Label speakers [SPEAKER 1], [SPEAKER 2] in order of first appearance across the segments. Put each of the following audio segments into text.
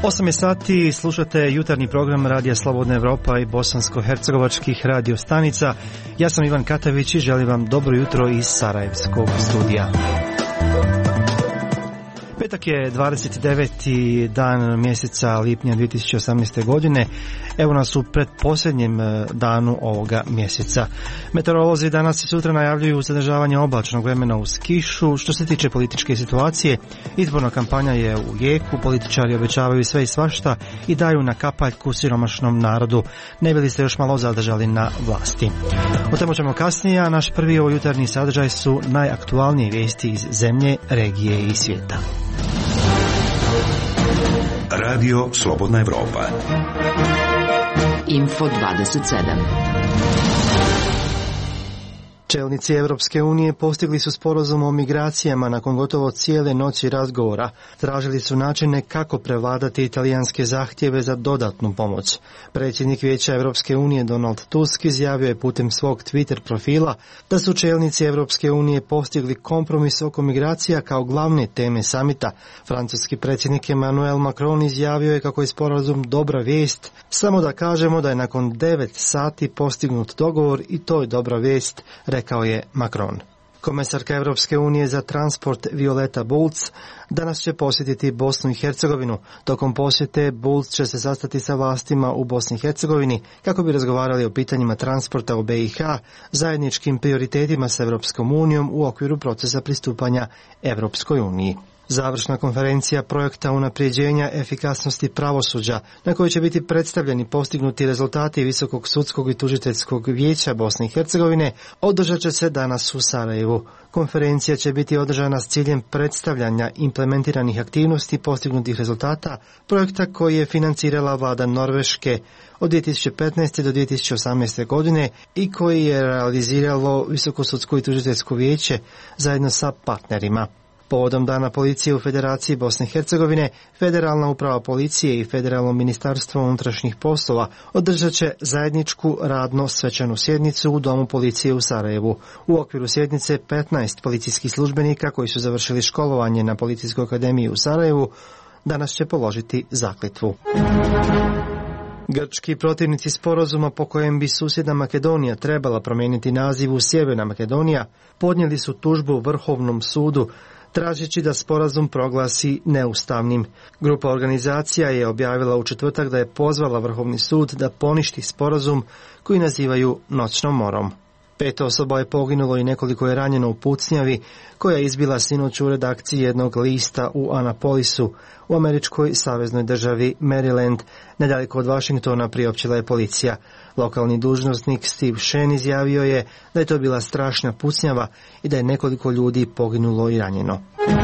[SPEAKER 1] 8 je sati, slušate jutarnji program Radija Slobodna Evropa i bosansko-hercegovačkih radio stanica. Ja sam Ivan Katavić i želim vam dobro jutro iz Sarajevskog studija. Petak je 29. dan mjeseca lipnja 2018. godine. Evo nas u predposljednjem danu ovoga mjeseca. Meteorolozi danas i sutra najavljuju zadržavanje oblačnog vremena uz kišu. Što se tiče političke situacije, izborna kampanja je u jeku, političari obećavaju sve i svašta i daju na kapaljku siromašnom narodu. Ne bi li se još malo zadržali na vlasti? O temu ćemo kasnije, a naš prvi jutarnji sadržaj su najaktualnije vijesti iz zemlje, regije i svijeta.
[SPEAKER 2] Radio Slobodna Evropa.
[SPEAKER 3] Info 27.
[SPEAKER 1] Čelnici Europske unije postigli su sporazum o migracijama nakon gotovo cijele noći razgovora. Tražili su načine kako prevladati italijanske zahtjeve za dodatnu pomoć. Predsjednik Vijeća Europske unije Donald Tusk izjavio je putem svog Twitter profila da su čelnici Europske unije postigli kompromis oko migracija kao glavne teme samita. Francuski predsjednik Emmanuel Macron izjavio je kako je sporazum dobra vijest, samo da kažemo da je nakon 9 sati postignut dogovor i to je dobra vijest, rekao je Macron. Komesarka Europske unije za transport Violeta Bulc danas će posjetiti Bosnu i Hercegovinu. Tokom posjete Bulc će se sastati sa vlastima u Bosni i Hercegovini kako bi razgovarali o pitanjima transporta u BiH, zajedničkim prioritetima s Europskom unijom u okviru procesa pristupanja Europskoj uniji. Završna konferencija projekta unapređenja efikasnosti pravosuđa, na kojoj će biti predstavljeni postignuti rezultati Visokog sudskog i tužiteljskog vijeća Bosne i Hercegovine, održat će se danas u Sarajevu. Konferencija će biti održana s ciljem predstavljanja implementiranih aktivnosti postignutih rezultata projekta koji je financirala vlada Norveške od 2015. do 2018. godine i koji je realiziralo Visoko sudsko i tužiteljsko vijeće zajedno sa partnerima. Povodom Dana policije u Federaciji Bosne i Hercegovine, Federalna uprava policije i Federalno ministarstvo unutrašnjih poslova održat će zajedničku radno svečanu sjednicu u Domu policije u Sarajevu. U okviru sjednice 15 policijskih službenika koji su završili školovanje na Policijskoj akademiji u Sarajevu danas će položiti zakletvu. Grčki protivnici sporazuma po kojem bi susjedna Makedonija trebala promijeniti naziv u Sjeverna Makedonija podnijeli su tužbu Vrhovnom sudu tražeći da sporazum proglasi neustavnim. Grupa organizacija je objavila u četvrtak da je pozvala Vrhovni sud da poništi sporazum koji nazivaju noćnom morom. 5 osoba je poginulo i nekoliko je ranjeno u pucnjavi koja je izbila sinoć u redakciji jednog lista u Anapolisu u američkoj saveznoj državi Maryland, nedaleko od Washingtona, priopćila je policija. Lokalni dužnosnik Steve Shen izjavio je da je to bila strašna pucnjava i da je nekoliko ljudi poginulo i ranjeno.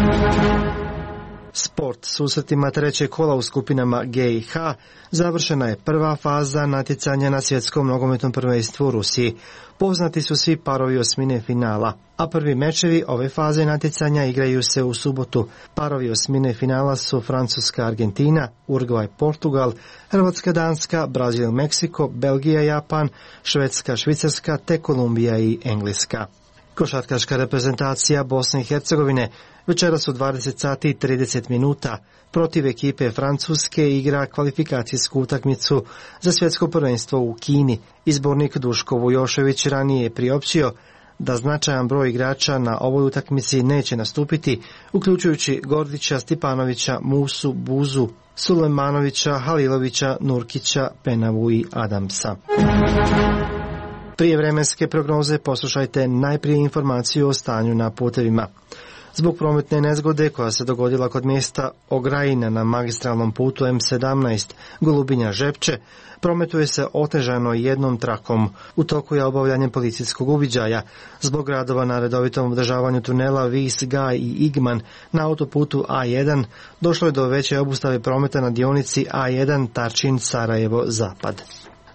[SPEAKER 1] Sport. Susretima trećeg kola u skupinama G i H završena je prva faza natjecanja na svjetskom nogometnom prvenstvu u Rusiji. Poznati su svi parovi osmine finala, a prvi mečevi ove faze natjecanja igraju se u subotu. Parovi osmine finala su Francuska-Argentina, Urugvaj-Portugal, Hrvatska-Danska, Brazil-Meksiko, Belgija-Japan, Švedska-Švicarska te Kolumbija i Engleska. Košarkaška reprezentacija Bosne i Hercegovine večeras u 20 sati i 30 minuta protiv ekipe Francuske igra kvalifikacijsku utakmicu za svjetsko prvenstvo u Kini. Izbornik Duško Vujošević ranije je priopćio da značajan broj igrača na ovoj utakmici neće nastupiti, uključujući Gordića, Stipanovića, Musu, Buzu, Sulejmanovića, Halilovića, Nurkića, Penavu i Adamsa. Prije vremenske prognoze poslušajte najprije informaciju o stanju na putevima. Zbog prometne nezgode koja se dogodila kod mjesta Ograjina na magistralnom putu M17 Golubinja-Žepče, prometuje se otežano jednom trakom. U toku je obavljanje policijskog uviđaja. Zbog radova na redovitom održavanju tunela Vis, Gaj i Igman na autoputu A1 došlo je do veće obustave prometa na dionici A1 Tarčin-Sarajevo-Zapad.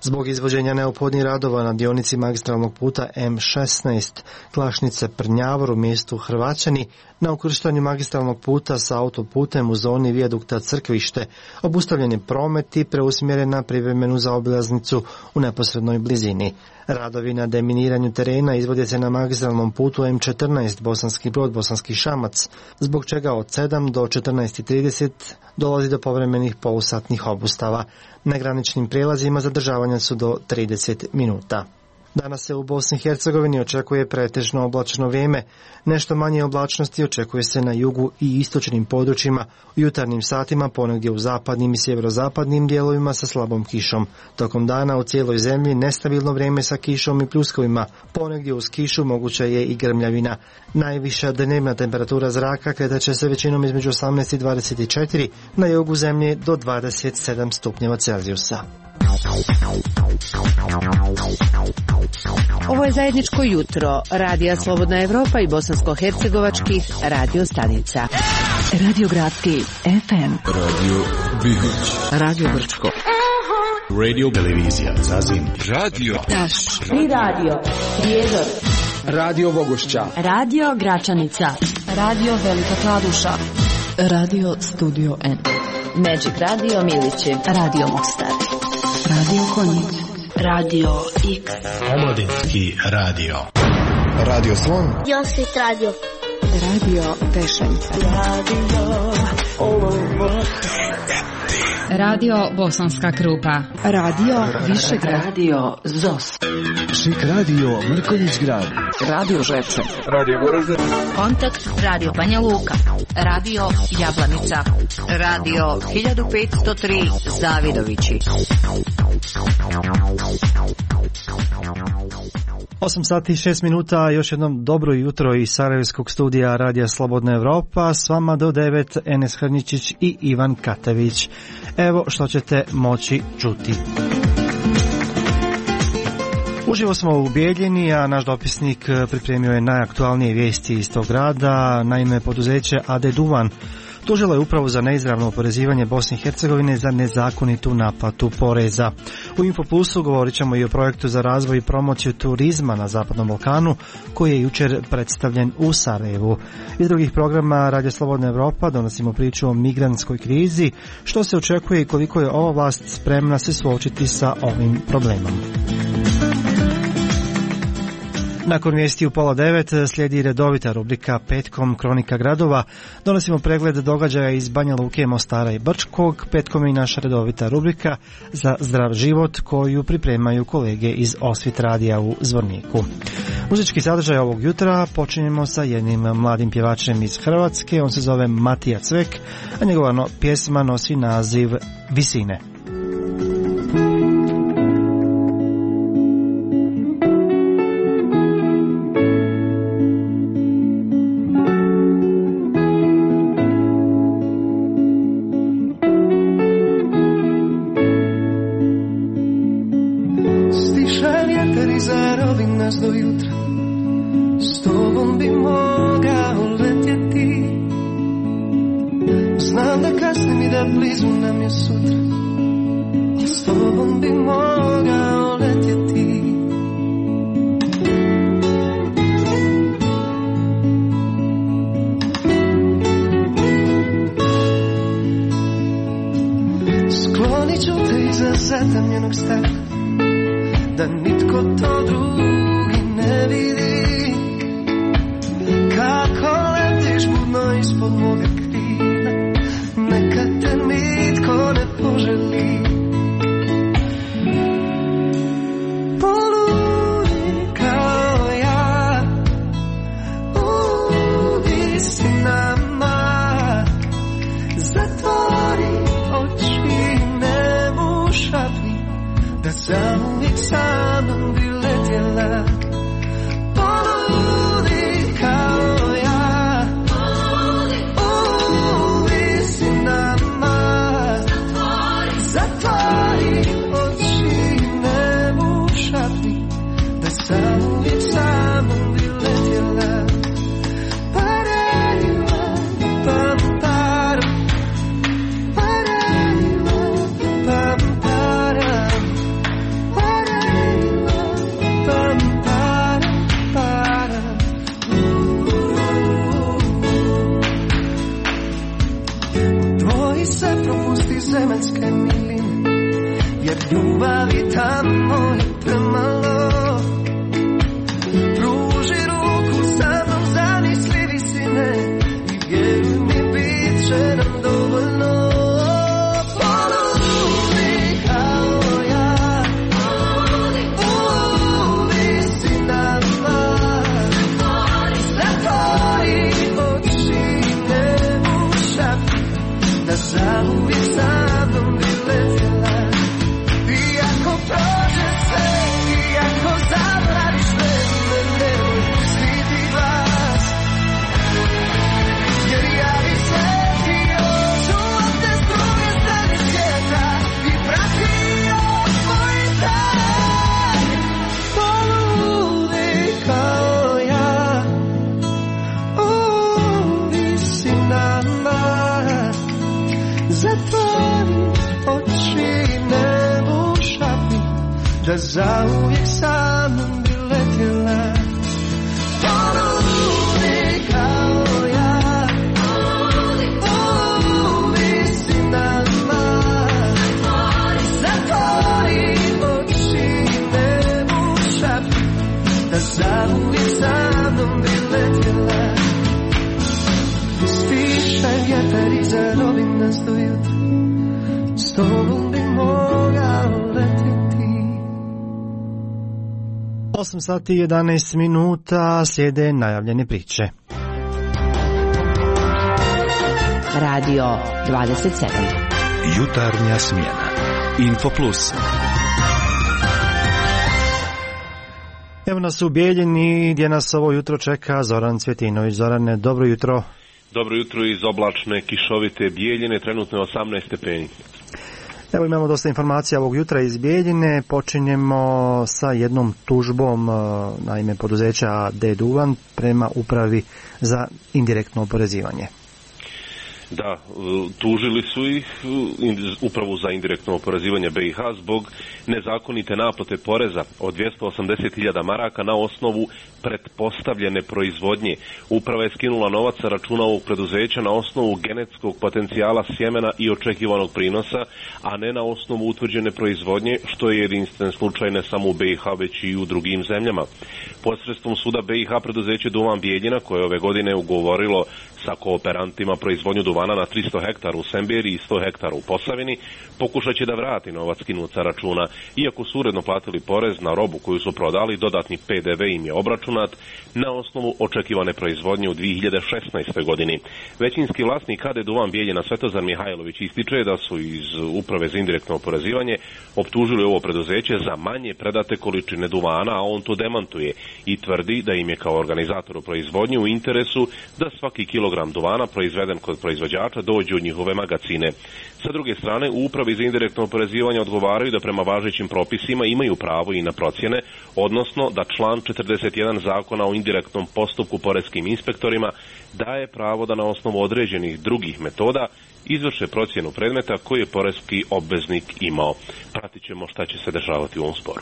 [SPEAKER 1] Zbog izvođenja neophodnih radova na dionici magistralnog puta M16 Klašnice-Prnjavor u mjestu Hrvaćani, na ukrštanju magistralnog puta sa autoputem u zoni vijadukta Crkvište obustavljen je promet i preusmjeren na privremenu zaobilaznicu u neposrednoj blizini. Radovi na deminiranju terena izvode se na magistralnom putu M14 Bosanski Brod, Bosanski Šamac, zbog čega od 7 do 14:30 dolazi do povremenih polusatnih obustava. Na graničnim prijelazima zadržavanja su do 30 minuta. Danas se u Bosni i Hercegovini očekuje pretežno oblačno vrijeme. Nešto manje oblačnosti očekuje se na jugu i istočnim područjima, u jutarnjim satima ponegdje u zapadnim i sjeverozapadnim dijelovima sa slabom kišom. Tokom dana u cijeloj zemlji nestabilno vrijeme sa kišom i pljuskovima, ponegdje uz kišu moguća je i grmljavina. Najviša dnevna temperatura zraka kretat će se većinom između 18 i 24, na jugu zemlje do 27 stupnjeva Celzijusa.
[SPEAKER 3] Ovo je zajedničko jutro Radija Slobodna Evropa i bosansko-hercegovačkih radio stanica. Radio Gradski FM,
[SPEAKER 4] Radio Bihoć,
[SPEAKER 3] Radio Brčko,
[SPEAKER 4] Radio Televizija Zazin, Radio
[SPEAKER 3] Taš i Radio Prijedor,
[SPEAKER 5] Radio Bogošća,
[SPEAKER 6] Radio Gračanica, Radio Velika Kladuša,
[SPEAKER 3] Radio Studio N, Magic Radio Milići, Radio Mostar, Radio Konjic, Radio X,
[SPEAKER 4] Omladinski radio,
[SPEAKER 5] Radio Slon,
[SPEAKER 7] Josip Radio,
[SPEAKER 3] Radio Pešanica,
[SPEAKER 6] Radio Bosanska Krupa,
[SPEAKER 3] Radio Višegrad, Radio Zos,
[SPEAKER 5] Šik Radio Mrkonjić Grad,
[SPEAKER 3] Radio Žepče,
[SPEAKER 5] Radio Goražde,
[SPEAKER 6] Kontakt Radio Banja Luka, Radio Jablanica, Radio 1503 Zavidovići.
[SPEAKER 1] 8 sati i 6 minuta, još jednom dobro jutro iz Sarajevskog studija Radija Slobodna Evropa, s vama do 9 Enes Hrničić i Ivan Katević. Evo što ćete moći čuti. Uživo smo u Bijeljini, a naš dopisnik pripremio je najaktualnije vijesti iz tog grada. Naime, poduzeće AD Duvan tužilo je upravo za neizravno oporezivanje Bosne i Hercegovine za nezakonitu naplatu poreza. U Infoplusu govorit ćemo i o projektu za razvoj i promociju turizma na Zapadnom Balkanu, koji je jučer predstavljen u Sarajevu. Iz drugih programa Radio Slobodna Evropa donosimo priču o migrantskoj krizi, što se očekuje i koliko je ova vlast spremna se suočiti sa ovim problemom. Nakon vijesti u 8:30 slijedi redovita rubrika Petkom Kronika gradova. Donosimo pregled događaja iz Banja Luke, Mostara i Brčkog. Petkom je i naša redovita rubrika za zdrav život koju pripremaju kolege iz Osvit radija u Zvorniku. Muzički sadržaj ovog jutra počinjemo sa jednim mladim pjevačem iz Hrvatske. On se zove Matija Cvek, a njegova pjesma nosi naziv Visine.
[SPEAKER 7] tamo je premalo. Pruži ruku sa mnom, zamisli visine i vjeruj mi, bit će nam dovoljno. Poludi kao ja, u visinama. Zatvori oči, ne bušavi, da zauvijek sa mnom bi letjela. Iako prođe sve, iako zabraniš me, nemoj stiti glas. Jer ja bi se htio čuvati s druge strane svijeta i pratio tvoj trag. Poludi kao ja, u visinama. Zatvori oči, ne bušavi, da zauvijek sa mnom bi letjela. Poludi kao ja, u visinama. Zatvori oči, ne bušavi, da zauvijek sa mnom bi letjela. Stiša vjetar iza rovina do jutra, s tobom bi mogao letjeti.
[SPEAKER 1] 8 sati i 11 minuta, slijede najavljene priče.
[SPEAKER 3] Radio 27.
[SPEAKER 2] Jutarnja smjena. Info Plus.
[SPEAKER 1] Evo nas u Bijeljini gdje nas ovo jutro čeka Zoran Cvjetinović. Zorane, dobro jutro.
[SPEAKER 8] Dobro jutro iz oblačne, kišovite Bijeljine, trenutno 18 stepeni.
[SPEAKER 1] Evo imamo dosta informacija ovog jutra iz Bijeljine. Počinjemo sa jednom tužbom, naime poduzeća D. Duvan prema upravi za indirektno oporezivanje.
[SPEAKER 8] Da, tužili su ih upravu za indirektno oporezivanje BiH zbog nezakonite naplate poreza od 280.000 maraka na osnovu pretpostavljene proizvodnje. Uprava je skinula novac sa računa ovog preduzeća na osnovu genetskog potencijala sjemena i očekivanog prinosa, a ne na osnovu utvrđene proizvodnje, što je jedinstven slučaj ne samo u BiH već i u drugim zemljama. Posredstvom suda BiH preduzeće Duvan Bijeljina, koje je ove godine ugovorilo sa kooperantima proizvodnju duvana na 300 hektara u Semberi i 100 hektara u Posavini, pokušat će da vrati novac skinut sa računa. Iako su uredno platili porez na robu koju su prodali, dodatni PDV im je obračunat na osnovu očekivane proizvodnje u 2016. godini. Većinski vlasnik KD Duvan Bijeljina Svetozar Mihajlović ističe da su iz uprave za indirektno oporezivanje optužili ovo preduzeće za manje predate količine duvana, a on to demantuje i tvrdi da im je kao organizatoru proizvodnje u interesu da svaki kilogram duvana proizveden kod proizvođača dođe u njihove magacine. Sa druge strane, u upravi za indirektno oporezivanje odgovaraju da prema važećim propisima imaju pravo i na procjene, odnosno da član 41 zakona o indirektnom postupku poreskim inspektorima daje pravo da na osnovu određenih drugih metoda izvrše procjenu predmeta koji je poreski obveznik imao. Pratit ćemo šta će se dešavati u ovom sporu.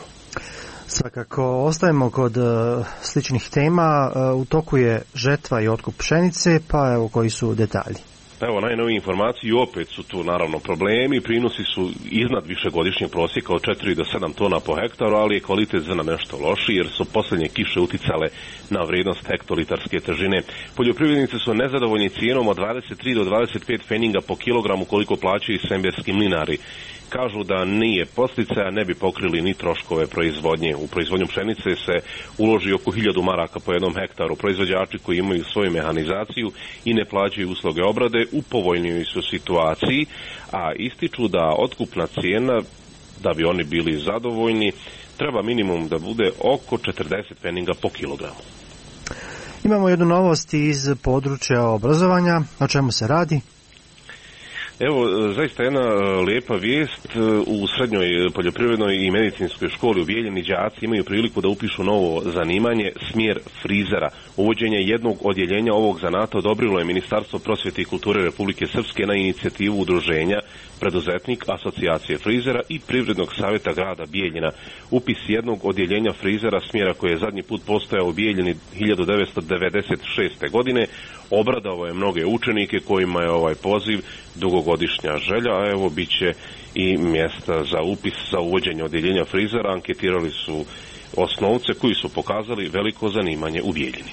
[SPEAKER 1] Svakako ostajemo kod sličnih tema. U toku je žetva i otkup pšenice, pa evo koji su detalji.
[SPEAKER 8] Evo, najnovije informacije, opet su tu naravno problemi, prinosi su iznad višegodišnjeg prosjeka od 4 do 7 tona po hektaru, ali je kvalitet zrna nešto lošiji jer su posljednje kiše uticale na vrijednost hektolitarske težine. Poljoprivrednici su nezadovoljni cijenom od 23 do 25 feninga po kilogramu koliko plaćaju semberski mlinari. Kažu da nije posticaja, ne bi pokrili ni troškove proizvodnje. U proizvodnju pšenice se uloži oko 1000 maraka po jednom hektaru. Proizvođači koji imaju svoju mehanizaciju i ne plaćaju usluge obrade u povoljnijoj su situaciji, a ističu da otkupna cijena, da bi oni bili zadovoljni, treba minimum da bude oko 40 feninga po kilogramu.
[SPEAKER 1] Imamo jednu novost iz područja obrazovanja. O čemu se radi?
[SPEAKER 8] Evo, zaista jedna lijepa vijest. U srednjoj poljoprivrednoj i medicinskoj školi u Bijeljini đaci imaju priliku da upišu novo zanimanje, smjer frizera. Uvođenje jednog odjeljenja ovog zanata odobrilo je Ministarstvo prosvjete i kulture Republike Srpske na inicijativu udruženja Preduzetnik, Asocijacije frizera i Privrednog savjeta grada Bijeljina. Upis jednog odjeljenja frizera, smjera koji je zadnji put postojao u Bijeljini 1996. godine, obradovao je mnoge učenike kojima je ovaj poziv dugogodišnja želja, a evo bit će i mjesta za upis za uvođenje odjeljenja frizera. Anketirali su osnovce koji su pokazali veliko zanimanje u Bijeljini.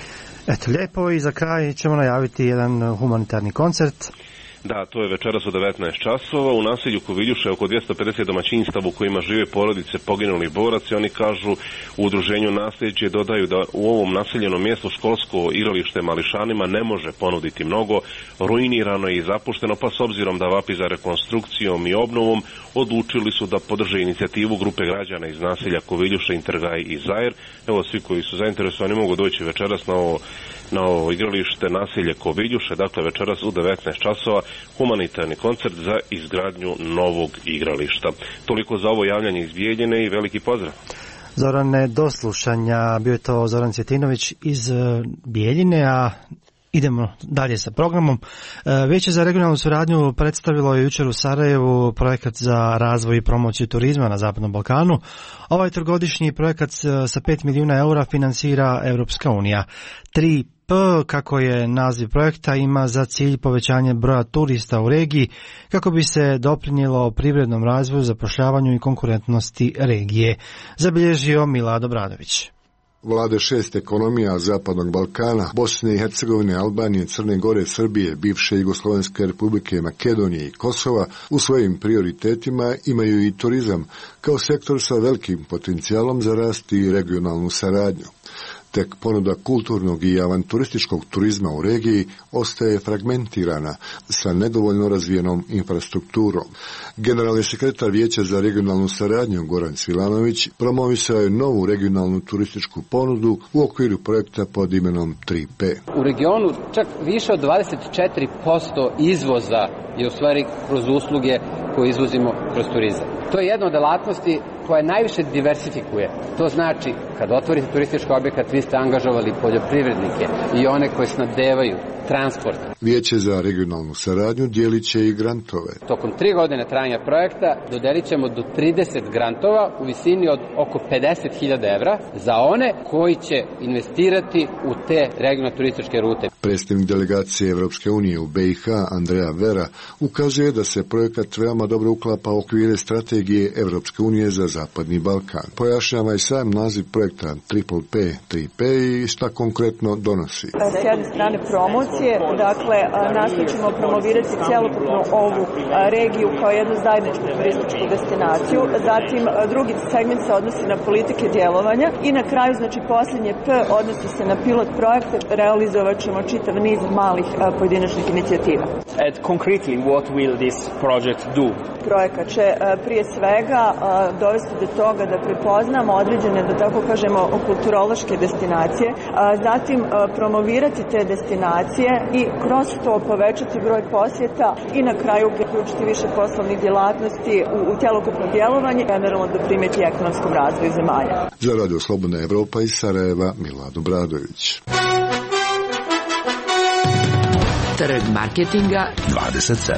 [SPEAKER 1] Eto, lijepo, i za kraj ćemo najaviti jedan humanitarni koncert.
[SPEAKER 8] Da, to je večeras u 19 časova u naselju Koviljuše, oko 250 domaćinstava u kojima žive porodice poginulih boraca. Oni kažu u udruženju Nasljeđe, dodaju da u ovom naseljenom mjestu školsko igralište mališanima ne može ponuditi mnogo, ruinirano je i zapušteno, pa s obzirom da vapi za rekonstrukcijom i obnovom, odlučili su da podrže inicijativu grupe građana iz naselja Koviljuše, Intergaj i Zajer. Evo, svi koji su zainteresovani mogu doći večeras na ovo igralište naselje Koviljuše, dakle večeras u 19 časova, humanitarni koncert za izgradnju novog igrališta. Toliko za ovo javljanje iz Bijeljine i veliki pozdrav.
[SPEAKER 1] Zorane, do slušanja. Bio je to Zoran Cvjetinović iz Bijeljine, a idemo dalje sa programom. Vijeće za regionalnu suradnju predstavilo je jučer u Sarajevu projekat za razvoj i promociju turizma na Zapadnom Balkanu. Ovaj trogodišnji projekat sa 5 milijuna eura financira Europska unija. 3P, kako je naziv projekta, ima za cilj povećanje broja turista u regiji kako bi se doprinijelo privrednom razvoju, zapošljavanju i konkurentnosti regije, zabilježio Milad Obradović.
[SPEAKER 9] Vlade 6 ekonomija Zapadnog Balkana, Bosne i Hercegovine, Albanije, Crne Gore, Srbije, bivše Jugoslovenske republike, Makedonije i Kosova u svojim prioritetima imaju i turizam kao sektor sa velikim potencijalom za rast i regionalnu saradnju. Tek ponuda kulturnog i avanturističkog turizma u regiji ostaje fragmentirana sa nedovoljno razvijenom infrastrukturom. Generalni sekretar Vijeća za regionalnu saradnju Goran Cvilanović promovisao je novu regionalnu turističku ponudu u okviru projekta pod imenom 3P.
[SPEAKER 10] U regionu čak više od 24% izvoza je u stvari kroz usluge koje izvozimo kroz turizam. To je jedna od delatnosti koja najviše diversifikuje. To znači, kad otvorite turistički objekat, vi ste angažovali poljoprivrednike i one koje snabdevaju transport. Vijeće za regionalnu saradnju dijelit će i grantove. Tokom 3 godine trajanja projekta dodelit ćemo do 30 grantova u visini od oko 50.000 evra za one koji će investirati u te regionalne turističke rute. Predstavnik delegacije Evropske unije u BiH, Andreja Vera, ukazuje da se projekat veoma dobro uklapa u okvire strategije Evropske unije za Zapadni Balkan. Pojašnjava i sam naziv projekta Triple P, 3P i šta konkretno donosi.
[SPEAKER 11] S jedne strane promocije, dakle nastojećemo promovirati cjelokupnu ovu regiju kao jednu zajedničku turističku destinaciju. Zatim drugi segment se odnosi na politike djelovanja i na kraju, znači posljednje P odnosi se na pilot projekte. Realizovat ćemo čitav niz malih pojedinačnih inicijativa.
[SPEAKER 12] And concretely, what will this project do?
[SPEAKER 11] Projekat će prije svega dovesti do toga da prepoznamo određene, da tako kažemo, kulturološke destinacije, zatim promovirati te destinacije i kroz to povećati broj posjeta i na kraju uključiti više poslovnih djelatnosti u cjelokupno djelovanje, generalno doprinijeti ekonomskom razvoju zemalja.
[SPEAKER 9] Za Radio Slobodna Evropa iz Sarajeva, Milad Obradović.
[SPEAKER 3] Trg marketinga
[SPEAKER 2] 27.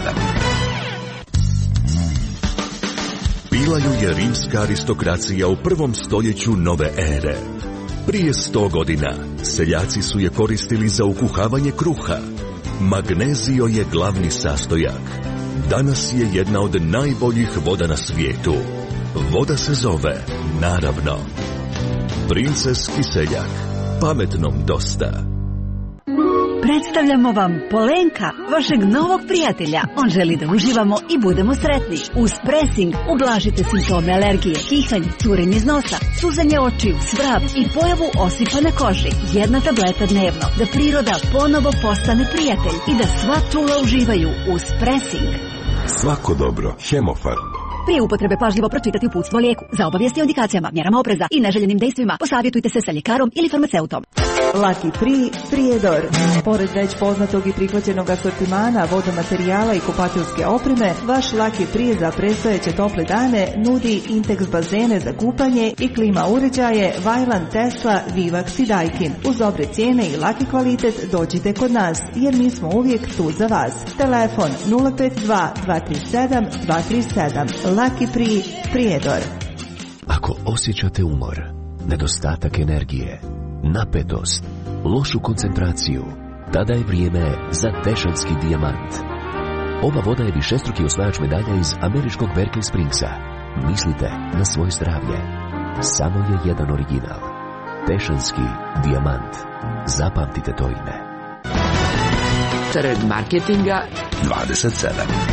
[SPEAKER 2] Bilaju je rimska aristokracija u 1. stoljeću nove ere. Prije 100 godina seljaci su je koristili za ukuhavanje kruha. Magnezio je glavni sastojak. Danas je jedna od najboljih voda na svijetu. Voda se zove, naravno, Princeski seljak. Pametnom dosta.
[SPEAKER 13] Predstavljamo vam Polenka, vašeg novog prijatelja. On želi da uživamo i budemo sretni. Uz presing ublažite simptome alergije, kihanje, curenje iz nosa, suzanje očiju, svrab i pojavu osipa na koži. 1 tableta dnevno, da priroda ponovo postane prijatelj i da sva čula uživaju uz presing.
[SPEAKER 2] Svako dobro, Hemofarm.
[SPEAKER 13] Prije upotrebe pažljivo pročitati uputstvo o lijeku. Za obavijesti o indikacijama, mjerama opreza i neželjenim dejstvima posavjetujte se sa ljekarom ili farmaceutom.
[SPEAKER 14] Lucky Pri, Prijedor. Pored već poznatog i prihvaćenog asortimana vodomaterijala i kupatiljske opreme, vaš Lucky Pri za predstojeće tople dane nudi Intex bazene za kupanje i klima uređaje Vajlan, Tesla, Vivax i Daikin. Uz dobre cijene i laki kvalitet dođite kod nas, jer mi smo uvijek tu za vas. Telefon 052 237 237. Lucky Pri, Prijedor.
[SPEAKER 15] Ako osjećate umor, nedostatak energije, napetost, lošu koncentraciju, Tada je vrijeme za Tešanski dijamant. Ova voda je višestruki osvajač medalja iz američkog Berkeley Springsa. Mislite na svoje zdravlje. Samo je jedan original. Tešanski dijamant. Zapamtite to ime.
[SPEAKER 3] Trg marketinga
[SPEAKER 15] 27.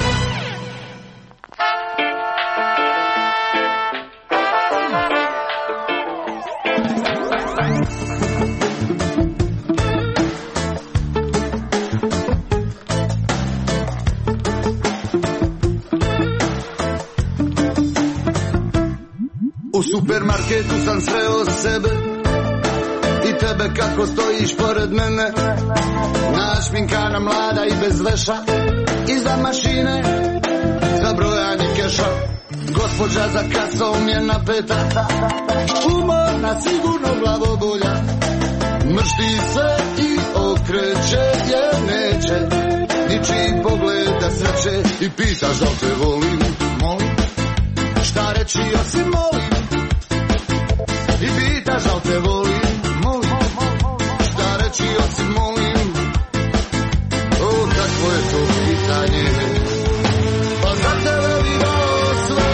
[SPEAKER 16] U supermarketu sam sreo sebe i tebe kako stojiš pored mene, našminkana mlada i bez veša, iza mašine za brojanje keša. Gospođa za kasom je napeta, umorna, sigurno glavobolja, mršti se i okreće jer neće ničiji pogled da sreće i pitaš da te volim, molim, šta reći osim molim. I pitaš da te volim, molim, šta reći osim molim. O, kakvo je to pitanje, pa za tebe bi dao sve.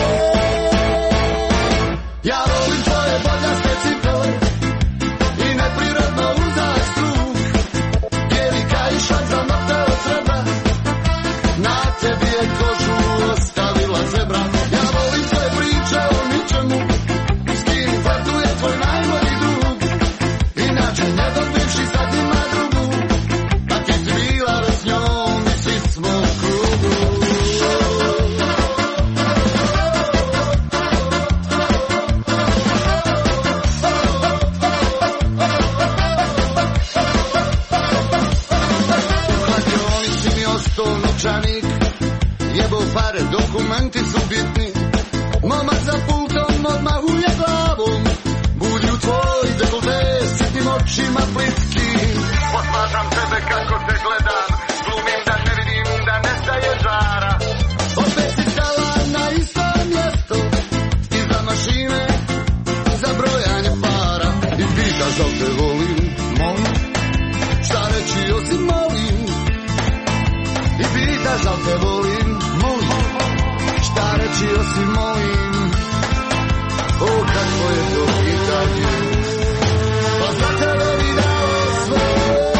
[SPEAKER 16] Ja volim tvoje bodljaste cipele i neprirodno uzak struk, bijeli kaišak za nokte od srebra, na tebi je kožu ostavila zebra. Ja volim tvoje priče o ničemu, tvoj najbolji drug, inače njegov bivši sad ima drugu, a ti si bila s njom i svi smo u krugu. U kladionici mi ostao novčanik, jebao pare, dokumenti su bitni, momak za pultom odmah uje glavom, bulju tvoj dekolte, sitnim očima plitki. Posmatram tebe kako te gledam, glumim da ne vidim, da nestaje žara. Opet si stala na isto mjesto, iza mašine za brojanje para. I pitaš da te volim, molim, šta reći osim molim. I pitaš da te volim, molim, šta reći osim molim. O, kakvo je to pitanje, pa za tebe bi dao sve.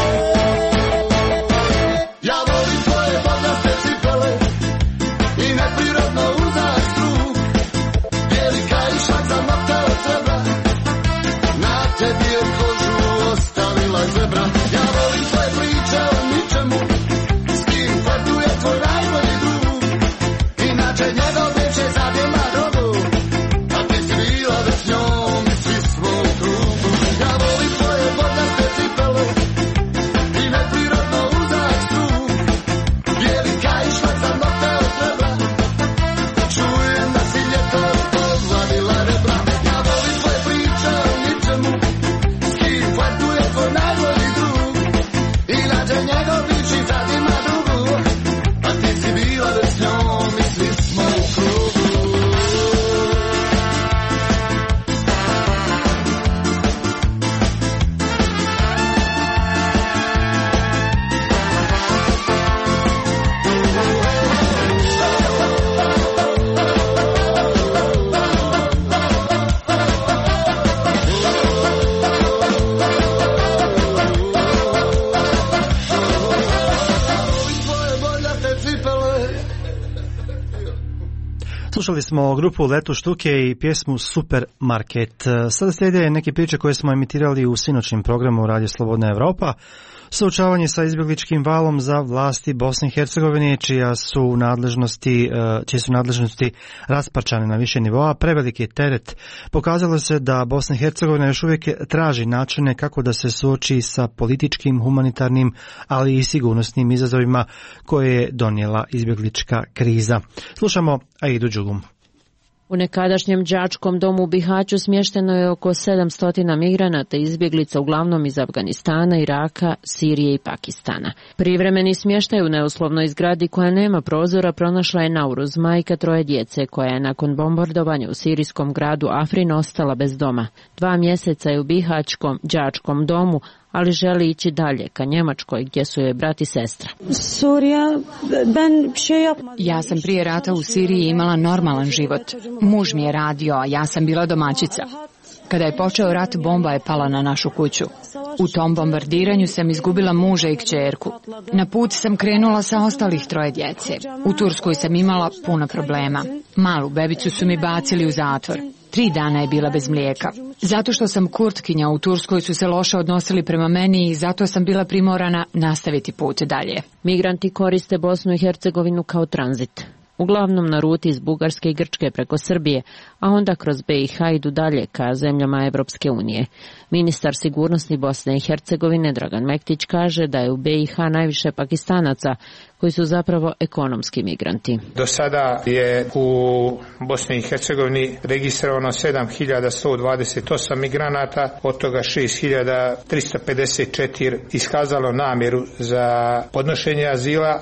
[SPEAKER 16] Ja volim tvoje bodljaste cipele i neprirodno uzak struk, bijeli kaišak za nokte od srebra, na tebi je kožu ostavila zebra. Ja volim tvoje priče o ničemu, s kim farduje tvoj najbolji drug, inače njegov bivši sad ima drugu, a ti si bila već njom i svi smo u krugu. Ja volim tvoje bodljaste cipele i neprirodno uzak struk, bijeli kaišak za nokte od srebra, čujem da si ljetos pozvadila rebra. Ja volim tvoje priče o ničemu, s kim farduje tvoj najbolji drug, inače njegov bivši sad ima drugu, a ti si bila već njom i svi smo u krugu.
[SPEAKER 1] Slušali smo grupu Letu Štuke i pjesmu Supermarket. Sada slijede neke priče koje smo emitirali u sinoćnim programu Radio Slobodna Evropa. Suočavanje sa izbjegličkim valom za vlasti Bosne i Hercegovine, čije su nadležnosti rasparčane na više nivoa, preveliki teret. Pokazalo se da Bosna i Hercegovina još uvijek traži načine kako da se suoči sa političkim, humanitarnim, ali i sigurnosnim izazovima koje je donijela izbjeglička kriza. Slušamo Aidu Đugum.
[SPEAKER 17] U nekadašnjem đačkom domu u Bihaću smješteno je oko 700 migranata i izbjeglica, uglavnom iz Afganistana, Iraka, Sirije i Pakistana. Privremeni smještaj u neuslovnoj zgradi koja nema prozora pronašla je Nauruz, majka troje djece, koja je nakon bombardovanja u sirijskom gradu Afrin ostala bez doma. 2 mjeseca je u Bihaćkom đačkom domu, ali želi ići dalje ka Njemačkoj gdje su joj brat i sestra.
[SPEAKER 18] Ja sam prije rata u Siriji imala normalan život. Muž mi je radio, a ja sam bila domaćica. Kada je počeo rat, bomba je pala na našu kuću. U tom bombardiranju sam izgubila muža i kćerku. Na put sam krenula sa ostalih 3 djece. U Turskoj sam imala puno problema. Malu bebicu su mi bacili u zatvor. 3 dana je bila bez mlijeka. Zato što sam Kurtkinja, u Turskoj su se loše odnosili prema meni i zato sam bila primorana nastaviti put dalje.
[SPEAKER 17] Migranti koriste Bosnu i Hercegovinu kao tranzit. Uglavnom na ruti iz Bugarske i Grčke preko Srbije, a onda kroz BiH idu dalje ka zemljama Evropske unije. Ministar sigurnosti Bosne i Hercegovine Dragan Mektić kaže da je u BiH najviše Pakistanaca koji su zapravo ekonomski migranti.
[SPEAKER 19] Do sada je u Bosni i Hercegovini registrovano 7.128 migranata, od toga 6.354 iskazalo namjeru za podnošenje azila, a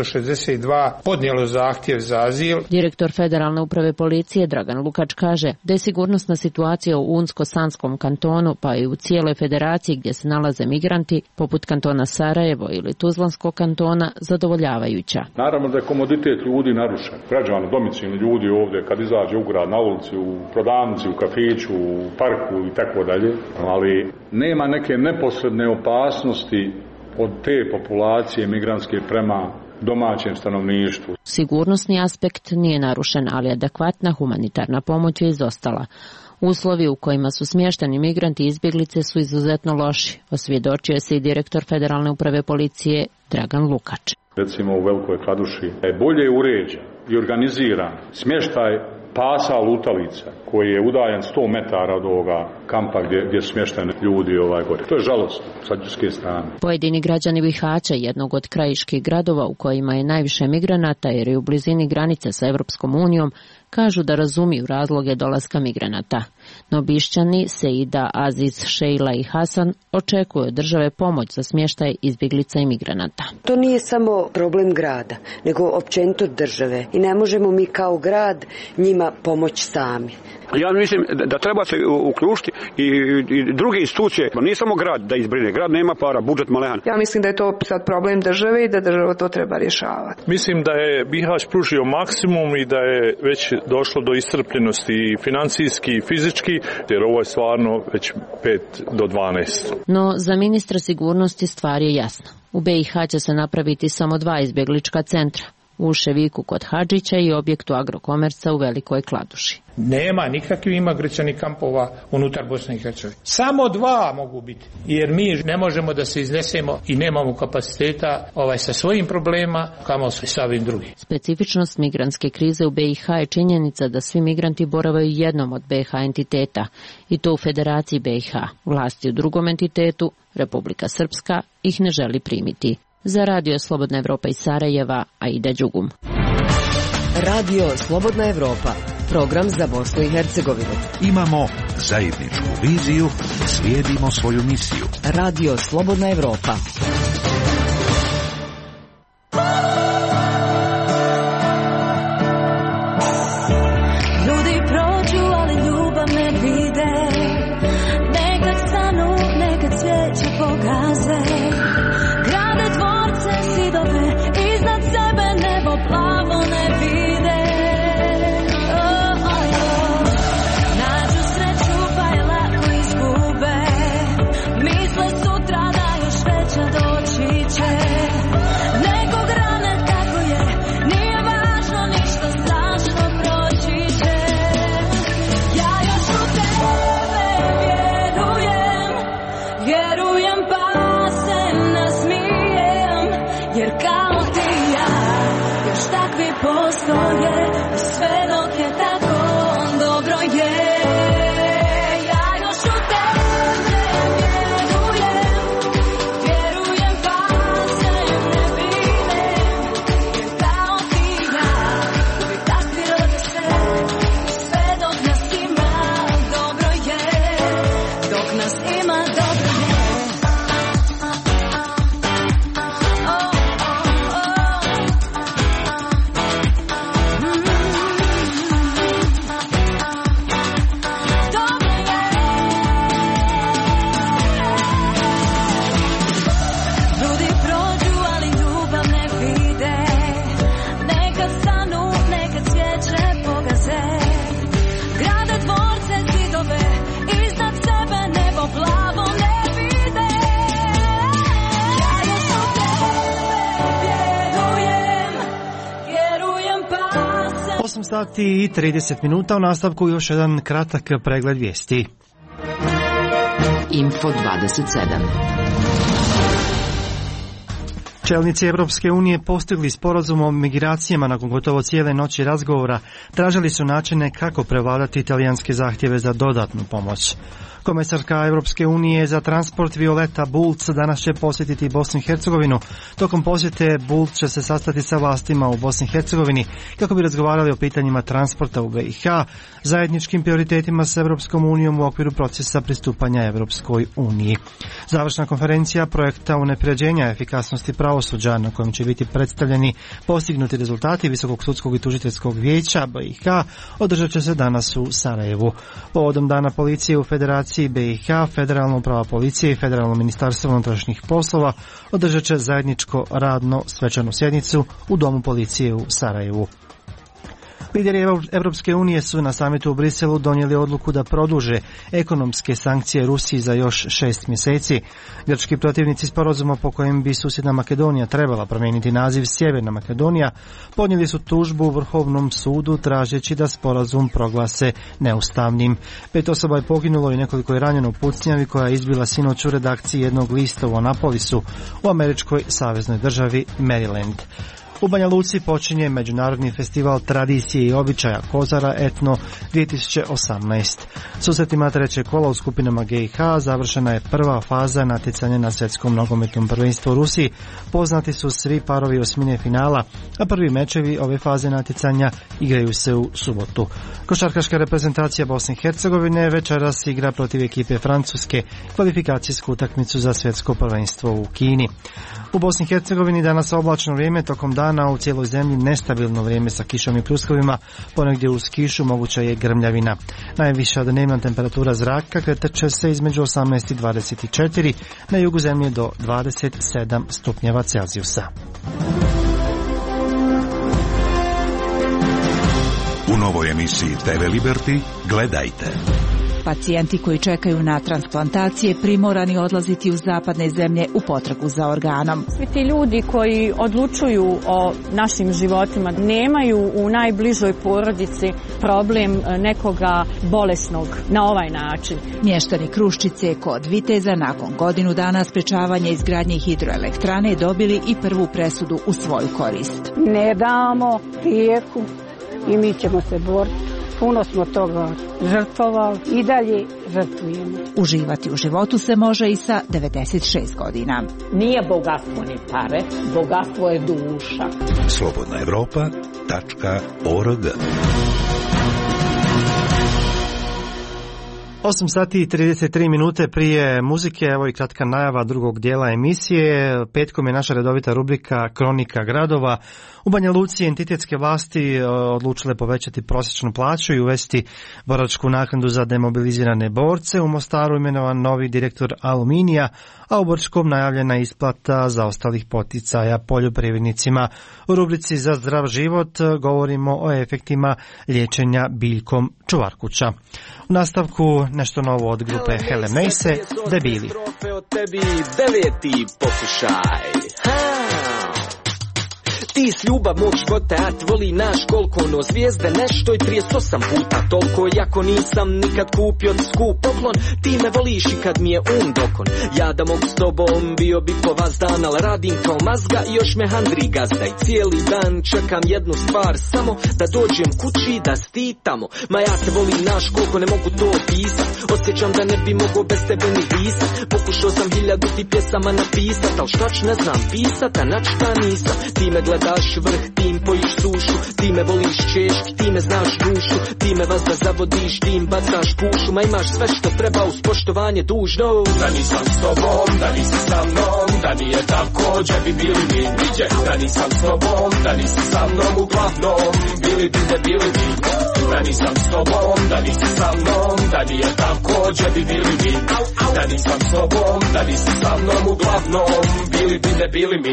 [SPEAKER 19] 662 podnijelo zahtjev za azil.
[SPEAKER 17] Direktor Federalne uprave policije Dragan Lukač kaže da je sigurnosna situacija u Unsko-Sanskom kantonu, pa i u cijeloj federaciji gdje se nalaze migranti, poput kantona Sarajevo ili Tuzlanskog kantona, zadovoljavajuća.
[SPEAKER 20] Naravno da je komoditet ljudi narušen. Građani, domicilni ljudi ovdje kad izađe u grad, na ulici, u prodavnici, u kafiću, u parku i tako dalje, ali nema neke neposredne opasnosti od te populacije migrantske prema domaćem stanovništvu.
[SPEAKER 17] Sigurnosni aspekt nije narušen, ali adekvatna humanitarna pomoć je izostala. Uslovi u kojima su smješteni migranti i izbjeglice su izuzetno loši, osvjedočio se i direktor Federalne uprave policije Dragan Lukač.
[SPEAKER 20] Recimo u Velikoj Kladuši je bolje uređen i organiziran smještaj pasa lutalica koji je udaljen 100 metara od ovoga kampa gdje su smješteni ljudi gore. To je žalostno sa ljudske strane.
[SPEAKER 17] Pojedini građani Bihaća, jednog od krajiških gradova u kojima je najviše migranata jer je u blizini granice sa Evropskom unijom, kažu da razumiju razloge dolaska migranata. No Bišćani, Seida, Aziz, Šejla i Hasan očekuju od države pomoć za smještaj izbjeglica i migranata.
[SPEAKER 21] To nije samo problem grada, nego općenito države. I ne možemo mi kao grad njima pomoći sami.
[SPEAKER 22] Ja mislim da treba se uključiti i druge institucije, nije samo grad da izbrine, grad nema para, budžet malehan.
[SPEAKER 23] Ja mislim da je to sad problem države i da država to treba rješavati.
[SPEAKER 24] Mislim da je Bihać pružio maksimum i da je već došlo do iscrpljenosti i financijski i fizički, jer ovo je stvarno već 5 do 12.
[SPEAKER 17] No za ministra sigurnosti stvar je jasna. U BiH će se napraviti samo 2 izbjeglička centra. U Ševiku kod Hadžića i objektu Agrokomerca u Velikoj Kladuši.
[SPEAKER 19] Nema nikakvih imigracionih kampova unutar Bosne i Hercegovine. Samo 2 mogu biti, jer mi ne možemo da se iznesemo i nemamo kapaciteta sa svojim problema, kamo sa ovim drugim.
[SPEAKER 17] Specifičnost migrantske krize u BiH je činjenica da svi migranti boravaju jednom od BiH entiteta, i to u Federaciji BiH. Vlasti u drugom entitetu, Republika Srpska, ih ne želi primiti. Za Radio Slobodna Evropa iz Sarajeva, Aida Đugum.
[SPEAKER 3] Radio Slobodna Evropa, program za Bosnu i Hercegovinu.
[SPEAKER 2] Imamo zajedničku viziju, slijedimo svoju misiju.
[SPEAKER 3] Radio Slobodna Evropa.
[SPEAKER 7] Ljudi prođu, ali ljubav ne vide. Nekad stanu, nekad svijeće pogaze. Grade dvorce, zidove, iznad sebe nebo plavo ne vide. Nađu sreću pa je lako izgube. Misle sutra da još veće doći.
[SPEAKER 1] sati i 30 minuta, u nastavku još jedan kratak pregled vijesti.
[SPEAKER 3] Info 27.
[SPEAKER 1] Čelnici Evropske unije postigli sporazum o migracijama nakon gotovo cijele noći razgovora. Tražili su načine kako prevladati italijanske zahtjeve za dodatnu pomoć. Komesarka Evropske unije za transport Violeta Bulc danas će posjetiti Bosnu i Hercegovinu. Tokom posjete Bulc će se sastati sa vlastima u Bosni i Hercegovini kako bi razgovarali o pitanjima transporta u BiH, zajedničkim prioritetima s Evropskom unijom u okviru procesa pristupanja Evropskoj uniji. Završna konferencija projekta unapređenja efikasnosti pravosuđa na kojem će biti predstavljeni postignuti rezultati Visokog sudskog i tužiteljskog vijeća BiH održat će se danas u Sarajevu. Povodom Dana policije u Federaciji BiH, Federalna uprava policije i Federalno ministarstvo unutrašnjih poslova održat će zajedničko radno svečanu sjednicu u Domu policije u Sarajevu. Lideri Evropske unije su na samitu u Briselu donijeli odluku da produže ekonomske sankcije Rusiji za još 6 mjeseci. Grčki protivnici sporazuma po kojem bi susjedna Makedonija trebala promijeniti naziv Sjeverna Makedonija podnijeli su tužbu u Vrhovnom sudu tražeći da sporazum proglase neustavnim. 5 osoba je poginulo i nekoliko je ranjeno u pucnjavi koja je izbila sinoć u redakciji jednog lista u Annapolisu u američkoj saveznoj državi Maryland. U Banja Luci počinje Međunarodni festival tradicije i običaja Kozara Etno 2018. Susretima trećeg kola u skupinama GiH završena je prva faza natjecanja na svjetskom nogometnom prvenstvu u Rusiji. Poznati su svi parovi osmine finala, a prvi mečevi ove faze natjecanja igraju se u subotu. Košarkaška reprezentacija Bosne i Hercegovine večeras igra protiv ekipe Francuske kvalifikacijsku utakmicu za svjetsko prvenstvo u Kini. U Bosni i Hercegovini danas oblačno vrijeme, tokom dana u cijeloj zemlji nestabilno vrijeme sa kišom i pljuskovima, ponegdje uz kišu moguća je grmljavina. Najviša dnevna temperatura zraka kretat će se između 18 i 24, na jugu zemlje do 27 stupnjeva Celzijusa.
[SPEAKER 2] U novoj emisiji TV Liberty gledajte.
[SPEAKER 4] Pacijenti koji čekaju na transplantacije primorani odlaziti u zapadne zemlje u potragu za organom.
[SPEAKER 5] Svi ti ljudi koji odlučuju o našim životima nemaju u najbližoj porodici problem nekoga bolesnog na ovaj način.
[SPEAKER 4] Mještani Kruščice kod Viteza nakon godinu dana sprečavanja izgradnje hidroelektrane dobili i prvu presudu u svoju korist.
[SPEAKER 6] Ne damo rijeku i mi ćemo se boriti. Puno smo toga žrtvovali i dalje žrtvujemo.
[SPEAKER 4] Uživati u životu se može i sa 96 godina.
[SPEAKER 8] Nije bogatstvo ni pare, bogatstvo je duša.
[SPEAKER 2] slobodnaevropa.org
[SPEAKER 1] 8 sati i 33 minute prije muzike, evo i kratka najava drugog dijela emisije. Petkom je naša redovita rubrika Kronika gradova. U Banja Luci entitetske vlasti odlučile povećati prosječnu plaću i uvesti boračku naknadu za demobilizirane borce. U Mostaru imenovan novi direktor Aluminija, a u Brčkom najavljena isplata za ostalih poticaja poljoprivrednicima. U rubrici Za zdrav život govorimo o efektima liječenja biljkom čuvarkuća. U nastavku nešto novo od grupe Hele Mejse, Debili.
[SPEAKER 25] Deveti pokušaj. Ti s ljubav mog života, ja te voli naš koliko ono zvijezde nešto i 38 puta toliko, jako nisam nikad kupio skup poklon, ti me voliš i kad mi je dokon. Ja da mogu s tobom bio bi po vas dan, ali radim kao mazga i još me handri gazda i cijeli dan čekam jednu stvar, samo da dođem kući da stitamo. Ma ja te volim naš koliko ne mogu to opisat, osjećam da ne bi mogao bez tebe ni disat. Pokušao sam 1000 ti pjesama napisat, al šta ću ne znam pisat, a na šta nisam. Ti me gledaš vrh, ti im pojiš sušu, ti me voliš češki, ti me znaš dušu, ti me vazda zavodiš, ti im bacaš pušu, ma imaš sve što treba uz poštovanje dužno.
[SPEAKER 26] Da nisam s tobom, da nisi sa mnom, da nije tako, gdje bi bili mi, niđe. Da nisam s tobom, da nisi sa mnom, uglavnom, bili bi ne bili mi. Da nisam s tobom, da nisi sa mnom, da nije tako, gdje bi bili mi. Da nisam s tobom, da nisi sa mnom, uglavnom, bili bi ne bili mi.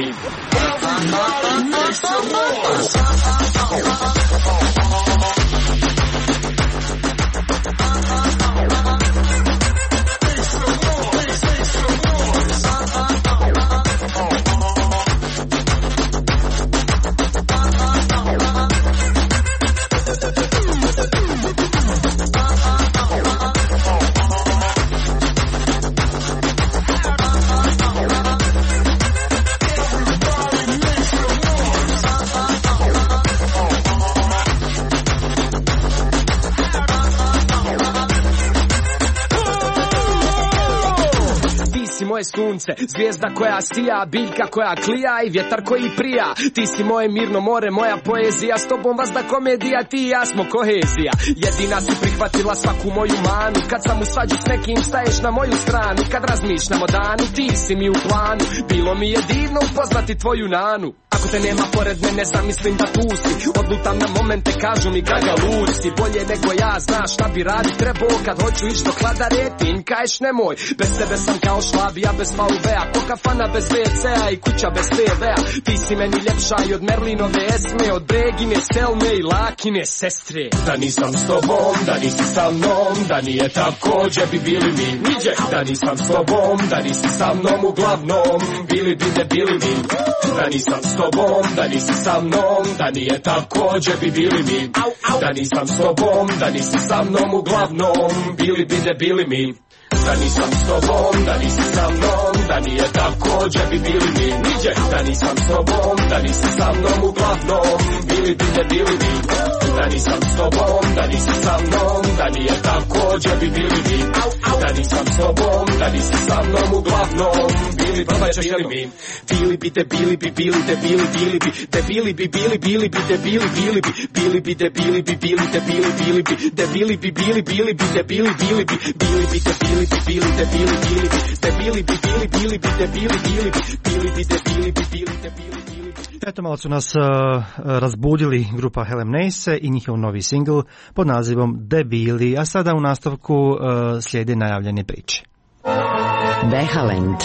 [SPEAKER 25] moje sunce, zvijezda koja sija, biljka koja klija i vjetar koji prija. Ti si moje mirno more, moja poezija, s tobom vazda komedija, ti i ja smo kohezija. Jedina si prihvatila svaku moju manu, kad sam u svađu s nekim staješ na moju stranu. Kad razmišljam o danu, ti si mi u planu, bilo mi je divno upoznati tvoju nanu. Ako te nema pored mene, zamislim da tu si, odlutam na momente, kažu mi gaga lud si. Bolje nego ja, znaš šta bi radit trebao, kad hoću ići do hladare, ti im kažeš nemoj. Bez tebe sam kao švabija bez VV-a, ko kafana bez WC-a i kuća bez TV-a. Ti si meni ljepša i od Merlinove Esme, od Begine, Selme i Lakine sestre.
[SPEAKER 26] Da nisam s tobom, da nisi sa mnom, da nije tako, gdje bi bili mi? Niđe. Da nisam s tobom, da nisi sa mnom, uglavnom bili bi ne bili mi. Da nisam s tobom, da nisi sa mnom, da nije tako, gdje bi bili mi? Da nisam s tobom, da nisi sa mnom, uglavnom bili bi ne bili mi. Da nisam s tobom, da nisi sa mnom, da nije tako, gdje bi bili mi? Niđe. Da nisam s tobom, da nisi sa mnom, uglavnom bili bi ne bili mi. Da nisam s tobom, da nisi sa mnom, da nije tako, gdje bi bili mi? Da nisam s tobom, da nisi sa mnom, uglavnom bili bi ne bili mi. Bili bi debili bi, bili debili bili bi, debili bi bili bili bi, debili bili bi, bili bi debili bi, bili debili bili bi, debili bi bili bili bi, debili bili bi, bili bi debili bi, bili debili bili bi, debili bi bili bili bi, debili bili bi, bili bi debili bi, bili debili bili bi.
[SPEAKER 1] Eto, malo su nas razbudili grupa Helen Nace i njihov novi singl pod nazivom Debili, a sada u nastavku slijede najavljene priče.
[SPEAKER 3] Behalend.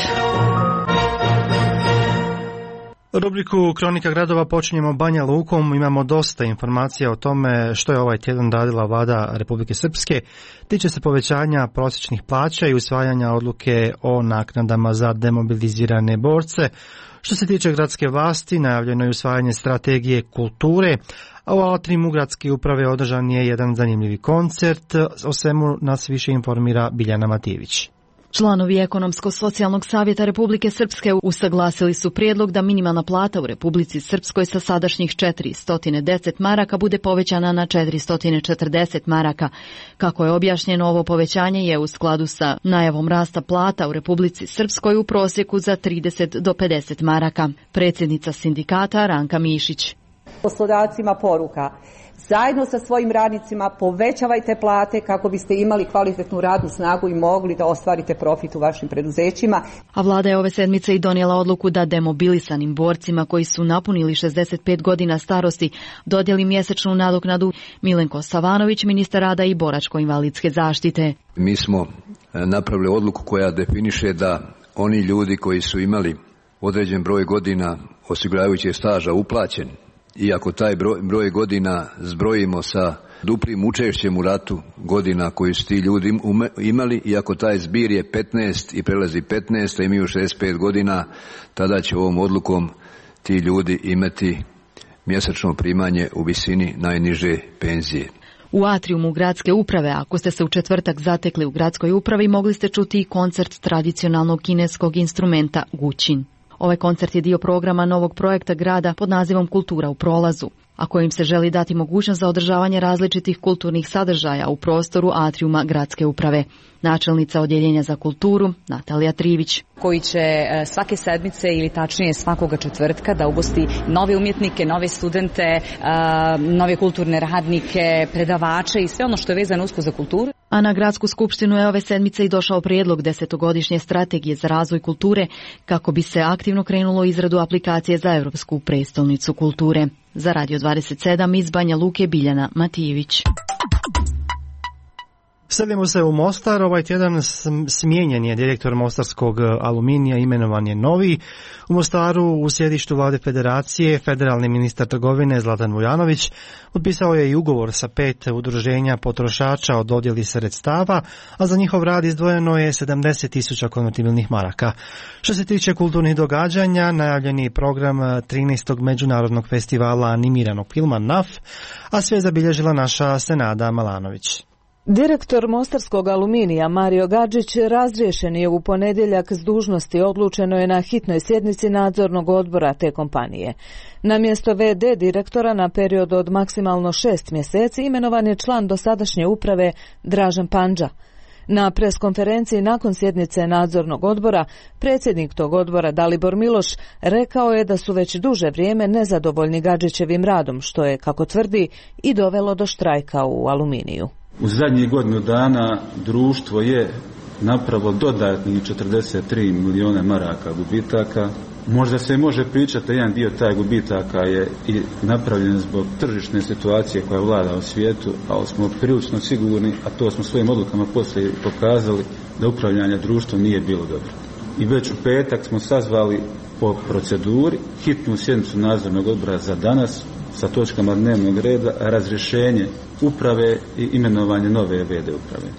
[SPEAKER 1] Rubriku Kronika gradova počinjemo Banja Lukom. Imamo dosta informacija o tome što je ovaj tjedan radila vlada Republike Srpske. Tiče se povećanja prosječnih plaća i usvajanja odluke o naknadama za demobilizirane borce. Što se tiče gradske vlasti, najavljeno je usvajanje strategije kulture, a u atriumu gradske uprave održan je jedan zanimljivi koncert. O svemu nas više informira Biljana Matijević.
[SPEAKER 9] Članovi Ekonomsko-socijalnog savjeta Republike Srpske usaglasili su prijedlog da minimalna plata u Republici Srpskoj sa sadašnjih 410 maraka bude povećana na 440 maraka. Kako je objašnjeno, ovo povećanje je u skladu sa najavom rasta plata u Republici Srpskoj u prosjeku za 30 do 50 maraka. Predsjednica sindikata Ranka Mišić.
[SPEAKER 10] Poslodavcima poruka: zajedno sa svojim radnicima povećavajte plate kako biste imali kvalitetnu radnu snagu i mogli da ostvarite profit u vašim preduzećima.
[SPEAKER 9] A vlada je ove sedmice i donijela odluku da demobilisanim borcima koji su napunili 65 godina starosti dodijeli mjesečnu nadoknadu. Milenko Savanović, ministar rada i boračko-invalidske zaštite.
[SPEAKER 11] Mi smo napravili odluku koja definiše da oni ljudi koji su imali određen broj godina osiguravajućeg staža uplaćen, i ako taj broj godina zbrojimo sa duplim učešćem u ratu godina koji su ti ljudi imali, i ako taj zbir je 15 i prelazi 15, a imaju 65 godina, tada će ovom odlukom ti ljudi imati mjesečno primanje u visini najniže penzije.
[SPEAKER 9] U atriumu gradske uprave, ako ste se u četvrtak zatekli u gradskoj upravi, mogli ste čuti i koncert tradicionalnog kineskog instrumenta gućin. Ovaj koncert je dio programa novog projekta grada pod nazivom Kultura u prolazu, a kojim se želi dati mogućnost za održavanje različitih kulturnih sadržaja u prostoru atriuma gradske uprave. Načelnica odjeljenja za kulturu Natalija Trivić.
[SPEAKER 12] Koji će svake sedmice ili tačnije svakoga četvrtka da ugosti nove umjetnike, nove studente, nove kulturne radnike, predavače i sve ono što je vezano usko za kulturu.
[SPEAKER 9] A na gradsku skupštinu je ove sedmice i došao prijedlog 10-godišnje strategije za razvoj kulture kako bi se aktivno krenulo izradu aplikacije za Europsku prestolnicu kulture. Za Radio 27 iz Banja Luke Biljana Matijević.
[SPEAKER 1] Selimo se u Mostar. Ovaj tjedan smijenjen je direktor Mostarskog aluminija, imenovan je novi. U Mostaru, u sjedištu vlade federacije, federalni ministar trgovine Zlatan Vujanović potpisao je i ugovor sa 5 udruženja potrošača o dodjeli sredstava, a za njihov rad izdvojeno je 70.000 konvertibilnih maraka. Što se tiče kulturnih događanja, najavljen je program 13. međunarodnog festivala animiranog filma NAF, a sve zabilježila naša Senada Malanović.
[SPEAKER 13] Direktor Mostarskog aluminija Mario Gadžić razriješen je u ponedjeljak s dužnosti, odlučeno je na hitnoj sjednici nadzornog odbora te kompanije. Na mjesto VD direktora na period od maksimalno 6 mjeseci imenovan je član dosadašnje uprave Dražen Pandža. Na preskonferenciji nakon sjednice nadzornog odbora, predsjednik tog odbora Dalibor Miloš rekao je da su već duže vrijeme nezadovoljni Gadžićevim radom, što je, kako tvrdi, i dovelo do štrajka u Aluminiju.
[SPEAKER 14] U zadnjih godinu dana društvo je napravilo dodatnih 43 milijuna maraka gubitaka. Možda se može pričati da jedan dio taj gubitaka je i napravljen zbog tržišne situacije koja vlada u svijetu, ali smo prilično sigurni, a to smo svojim odlukama poslije pokazali, da upravljanje društvom nije bilo dobro. I već u petak smo sazvali po proceduri hitnu sjednicu nadzornog odbora za danas sa točkama dnevnog reda, razrješenje uprave i imenovanje nove VD uprave.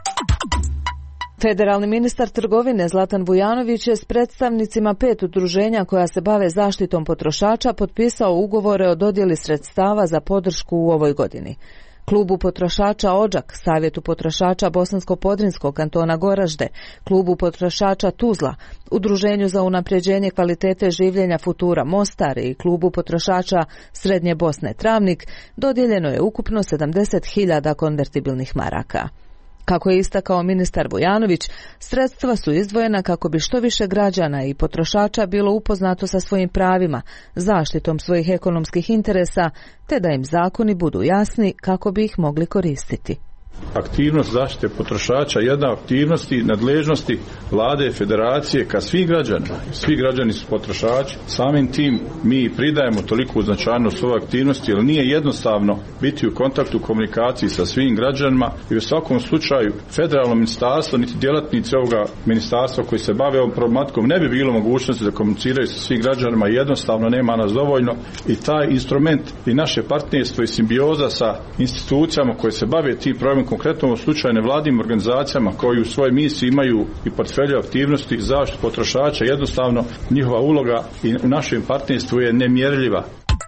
[SPEAKER 13] Federalni ministar trgovine Zlatan Vujanović je s predstavnicima 5 udruženja koja se bave zaštitom potrošača potpisao ugovore o dodjeli sredstava za podršku u ovoj godini. Klubu potrošača Odžak, Savjetu potrošača Bosansko-Podrinskog kantona Goražde, Klubu potrošača Tuzla, Udruženju za unapređenje kvalitete življenja Futura Mostar i Klubu potrošača Srednje Bosne Travnik dodijeljeno je ukupno 70.000 konvertibilnih maraka. Kako je istakao ministar Vujanović, sredstva su izdvojena kako bi što više građana i potrošača bilo upoznato sa svojim pravima, zaštitom svojih ekonomskih interesa, te da im zakoni budu jasni kako bi ih mogli koristiti.
[SPEAKER 24] Aktivnost zaštite potrošača je jedna aktivnosti nadležnosti vlade federacije ka svim građanima. Svi građani su potrošači. Samim tim mi pridajemo toliku značajnost ove aktivnosti, jer nije jednostavno biti u kontaktu, komunikaciji sa svim građanima i u svakom slučaju federalno ministarstvo niti djelatnici ovoga ministarstva koji se bave ovom problematikom ne bi bilo mogućnosti da komuniciraju sa svim građanima, jednostavno nema nas dovoljno i taj instrument i naše partnerstvo i simbioza sa institucijama koje se bave tim problemom, konkretno u slučaju nevladinim organizacijama koji u svojoj misiji imaju i portfelju aktivnosti zaštite potrošača, jednostavno njihova uloga i u našem partnerstvu je nemjerljiva.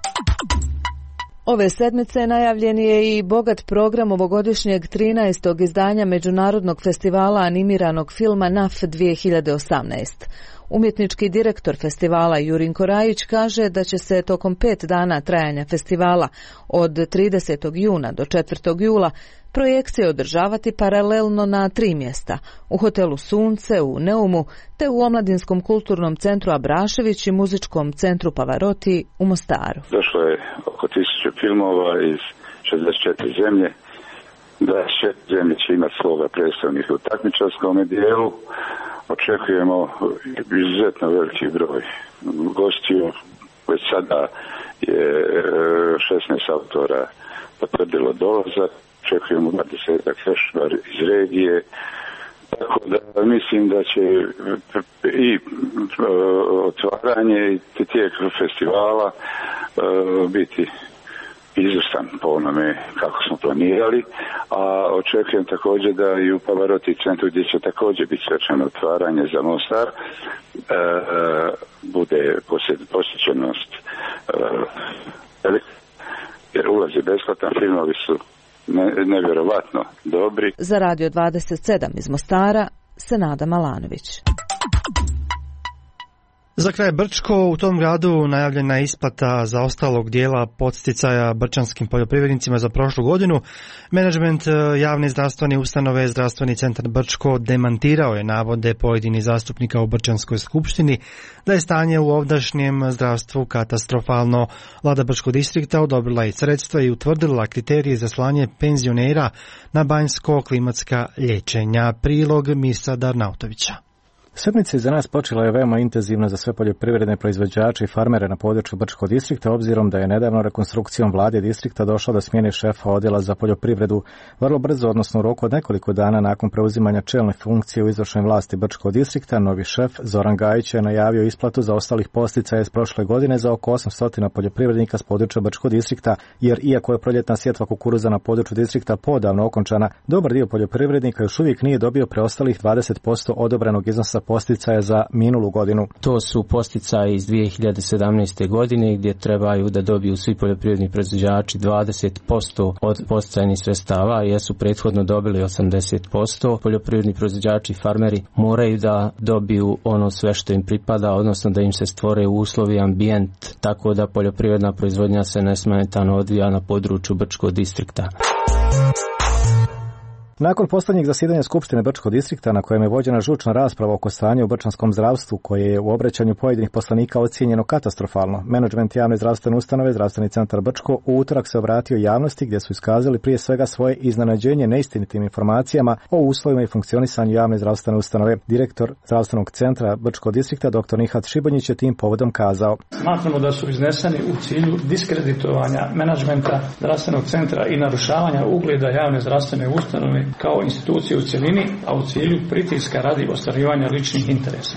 [SPEAKER 13] Ove sedmice najavljen je i bogat program ovogodišnjeg 13. izdanja Međunarodnog festivala animiranog filma NAF 2018. Umjetnički direktor festivala Jurinko Rajić kaže da će se tokom 5 dana trajanja festivala od 30. juna do 4. jula projekcije održavati paralelno na 3 mjesta, u hotelu Sunce u Neumu, te u Omladinskom kulturnom centru Abrašević i muzičkom centru Pavarotti u Mostaru.
[SPEAKER 15] Došlo je oko 1000 filmova iz 64 zemlje. 26 zemlje će imati svoga predstavnika u takmičarskom dijelu. Očekujemo izuzetno veliki broj gostiju. Već sada je 16 autora potvrdilo dolazak. Očekujemo 20 festival iz regije. Tako da mislim da će i otvaranje i tijek festivala biti izvrstan po onome kako smo planirali, a očekujem također da i u Pavarotti centru gdje će također biti svečano otvaranje za Mostar bude posjećenost jer ulaz je besplatan, filmovi su nevjerovatno dobri.
[SPEAKER 13] Za Radio 27 iz Mostara, Senada Malanović.
[SPEAKER 1] Za kraj Brčko, u tom gradu najavljena je isplata za ostalog dijela podsticaja brčanskim poljoprivrednicima za prošlu godinu. Menadžment javne zdravstvene ustanove Zdravstveni centar Brčko demantirao je navode pojedinih zastupnika u Brčanskoj skupštini da je stanje u ovdašnjem zdravstvu katastrofalno. Vlada Brčkog distrikta odobrila je sredstva i utvrdila kriterije za slanje penzionera na banjsko-klimatska liječenja. Prilog Mirsa Darnautovića.
[SPEAKER 16] Sedmica za nas počela je veoma intenzivno za sve poljoprivredne proizvođače i farmere na području Brčkog distrikta, obzirom da je nedavno rekonstrukcijom vlade distrikta došlo do smjene šefa odjela za poljoprivredu. Vrlo brzo, odnosno u roku od nekoliko dana nakon preuzimanja čelne funkcije u izvršnoj vlasti Brčkog distrikta, novi šef Zoran Gajić je najavio isplatu za ostalih posticaja iz prošle godine za oko 800 poljoprivrednika s područja Brčkog distrikta, jer iako je proljetna sjetva kukuruza na području distrikta podavno okončana, dobar dio poljoprivrednika još uvijek nije dobio preostalih 20% odobrenog iznosa posticaja za minulu godinu.
[SPEAKER 18] To su posticaji iz 2017. godine gdje trebaju da dobiju svi poljoprivredni proizvođači 20% od posticajnih sredstava, jer su prethodno dobili 80%. Poljoprivredni proizvođači i farmeri moraju da dobiju ono sve što im pripada, odnosno da im se stvore uslovi, ambijent, tako da poljoprivredna proizvodnja se nesmetano odvija na području Brčkog distrikta.
[SPEAKER 16] Nakon posljednjeg zasjedanja Skupštine Brčkog distrikta na kojem je vođena žučna rasprava oko stanja u brčanskom zdravstvu koje je u obraćanju pojedinih poslanika ocijenjeno katastrofalno, menadžment javne zdravstvene ustanove Zdravstveni centar Brčko u utorak se obratio javnosti gdje su iskazali prije svega svoje iznenađenje neistinitim informacijama o uslovima i funkcionisanju javne zdravstvene ustanove. Direktor Zdravstvenog centra Brčkog distrikta dr. Nihat Šibonjić je tim povodom kazao:
[SPEAKER 17] Smatramo da su izneseni u cilju diskreditovanja menadžmenta zdravstvenog centra i narušavanja ugleda javne zdravstvene ustanove kao institucije u cjelini, a u cilju pritiska radi ostvarivanja ličnih interesa.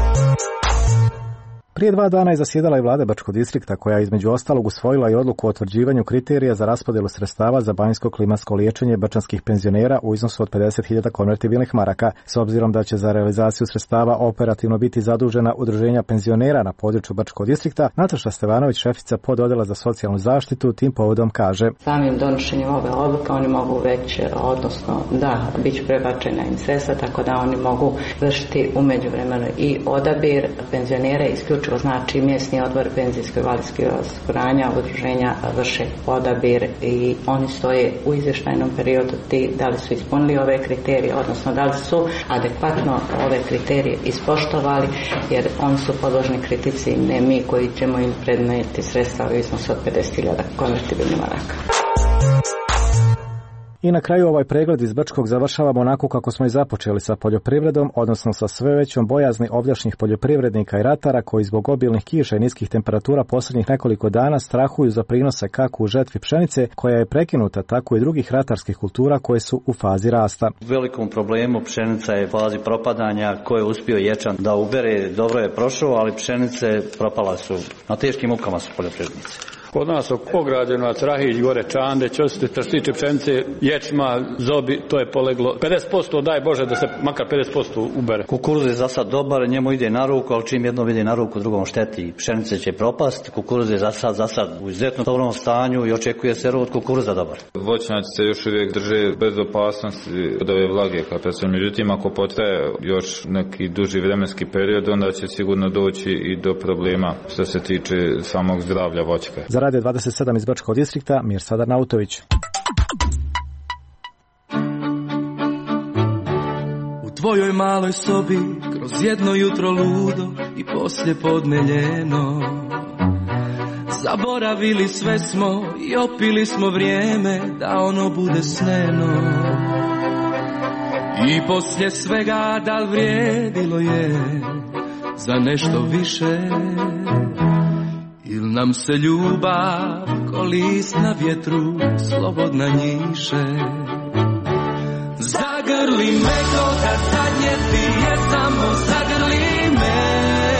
[SPEAKER 16] Prije 2 dana je zasjedala i vlada Brčkog distrikta koja je između ostalog usvojila i odluku o utvrđivanju kriterija za raspodjelu sredstava za banjsko klimatsko liječenje brčanskih penzionera u iznosu od 50.000 konvertibilnih maraka. S obzirom da će za realizaciju sredstava operativno biti zadužena udruženja penzionera na području Brčkog distrikta, Nataša Stevanović, šefica pododjela za socijalnu zaštitu, tim povodom kaže:
[SPEAKER 19] Samim donošenjem ove odluke oni mogu već, odnosno bit će prebačena im sredstva, tako da oni mogu vršiti u međuvremenu i odabir penzionera isključivo. Znači mjesni odbor penzijsko-invalidskog osiguranja udruženja vrše odabir i oni stoje u izvještajnom periodu da li su ispunili ove kriterije, odnosno da li su adekvatno ove kriterije ispoštovali, jer oni su podložni kritici, ne mi koji ćemo im predmeti sredstva u iznosu od 50.000 konvertibilnih maraka.
[SPEAKER 16] I na kraju ovaj pregled iz Brčkog završavamo onako kako smo i započeli sa poljoprivredom, odnosno sa sve većom bojazni ovdašnjih poljoprivrednika i ratara koji zbog obilnih kiša i niskih temperatura posljednjih nekoliko dana strahuju za prinose kako u žetvi pšenice koja je prekinuta, tako i drugih ratarskih kultura koje su u fazi rasta.
[SPEAKER 20] U velikom problemu pšenica je u fazi propadanja, ko je uspio ječan da ubere, dobro je prošao, ali pšenice propala su, na teškim mukama su poljoprivrednici.
[SPEAKER 24] Kod nas ograđeno, Trahić, gore Čande, što se tiče pšenice, ječma, zobi, to je poleglo. 50% daj Bože da se makar 50% ubere.
[SPEAKER 20] Kukuruz je za sad dobar, njemu ide na ruku, ali čim jedno ide na ruku, drugom šteti. Pšenice će propast, kukuruz je za sad u izuzetno dobrom stanju i očekuje se rod kukuruza dobar.
[SPEAKER 21] Voćnjaci se još uvijek drže bez opasnosti od ove vlage katastrofe. Međutim, ako potraje još neki duži vremenski period, onda će sigurno doći i do problema što se tiče samog zdravlja voćka.
[SPEAKER 16] Za Radio 27 iz Brčkog distrikta, Mirsad Nautović.
[SPEAKER 22] U tvojoj maloj sobi, kroz jedno jutro ludo i poslije podmeljeno, zaboravili sve smo i opili smo vrijeme da ono bude sneno. I poslije svega da li vrijedilo je za nešto više, il nam se ljubav ko list na vjetru slobodna njiše. Zagrli me ko da zadnje ti je samo zagrli me,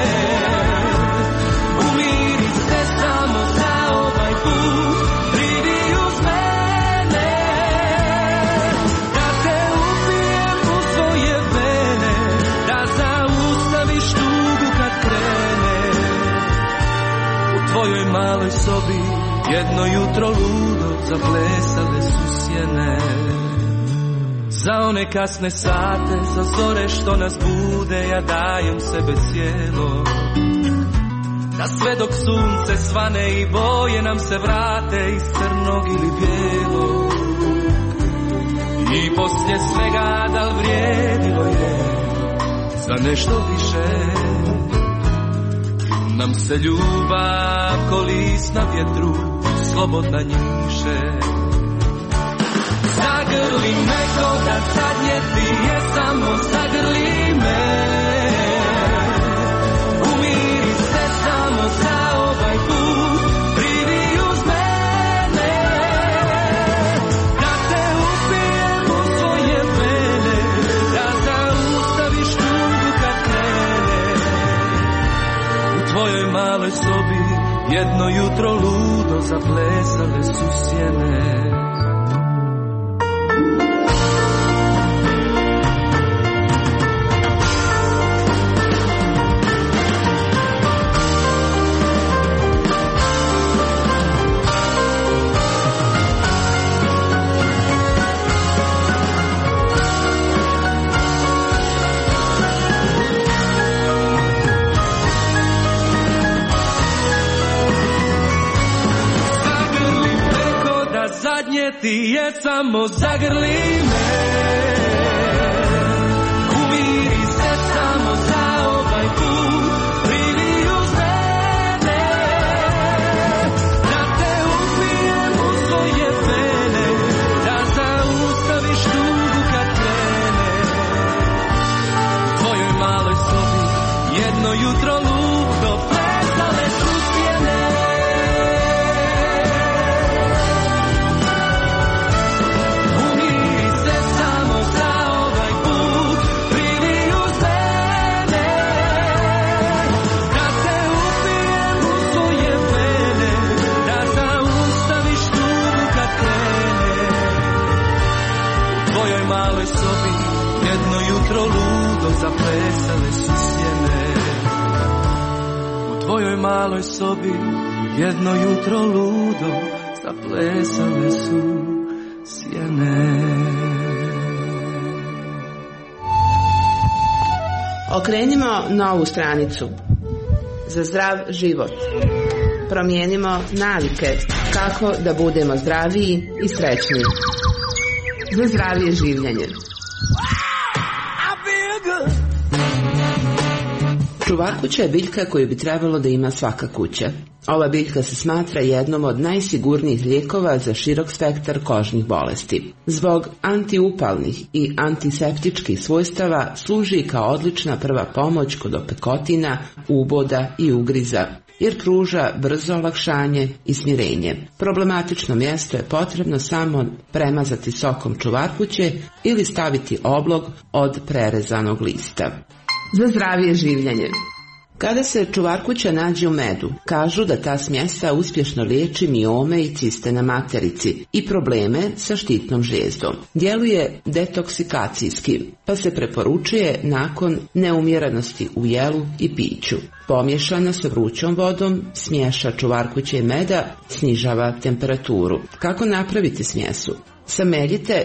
[SPEAKER 22] umiri se samo za ovaj put, pridi uz mene, da te upijem u svoje vene, da zaustaviš tugu kad krene. U tvojoj maloj sobi jedno jutro ludo zaplesale su sjene. Za one kasne sate, za zore što nas bude, ja dajem sebe cijelo, da sve dok sunce svane i boje nam se vrate iz crnog ili bijelog. I poslije svega da li vrijedilo je za nešto više, nam se ljubav ko list na vjetru slobodna njiše. Zagrli me ko da zadnje ti je samo zagrli me, umiri se samo za ovaj put, pridi uz mene, da te upijem u svoje vene, da zaustaviš tugu kad krene. U tvojoj maloj sobi jedno jutro ludo zaplesale su sjene. ti je samo zagrli me. Umiri se samo za ovaj put, pridi uz mene, da te upijem u svoje vene, da zaustaviš tugu kad krene. U tvojoj maloj sobi jedno jutro ludo plesale su sjene. Umiri se samo za ovaj put, pridi uz mene, da te upijem u svoje vene, da zaustaviš tugu kad krene. U tvojoj maloj sobi jedno jutro ludo zaplesale su sjene. U tvojoj maloj sobi jedno jutro ludo zaplesale su sjene.
[SPEAKER 4] Okrenimo novu stranicu. Za zdrav život. Promijenimo navike kako da budemo zdraviji i srećniji. Za zdravije življenje. Čuvarkuća je biljka koju bi trebalo da ima svaka kuća. Ova biljka se smatra jednom od najsigurnijih lijekova za širok spektar kožnih bolesti. Zbog antiupalnih i antiseptičkih svojstava služi kao odlična prva pomoć kod opekotina, uboda i ugriza, jer pruža brzo olakšanje i smirenje. Problematično mjesto je potrebno samo premazati sokom čuvarkuće ili staviti oblog od prerezanog lista. Za zdravije življenje. Kada se čuvarkuća nađe u medu, kažu da ta smjesa uspješno liječi miome i ciste na materici i probleme sa štitnom žlijezdom. Djeluje detoksikacijski, pa se preporučuje nakon neumjerenosti u jelu i piću. Pomiješana sa vrućom vodom, smješa čuvarkuće i meda snižava temperaturu. Kako napraviti smjesu? Sameljite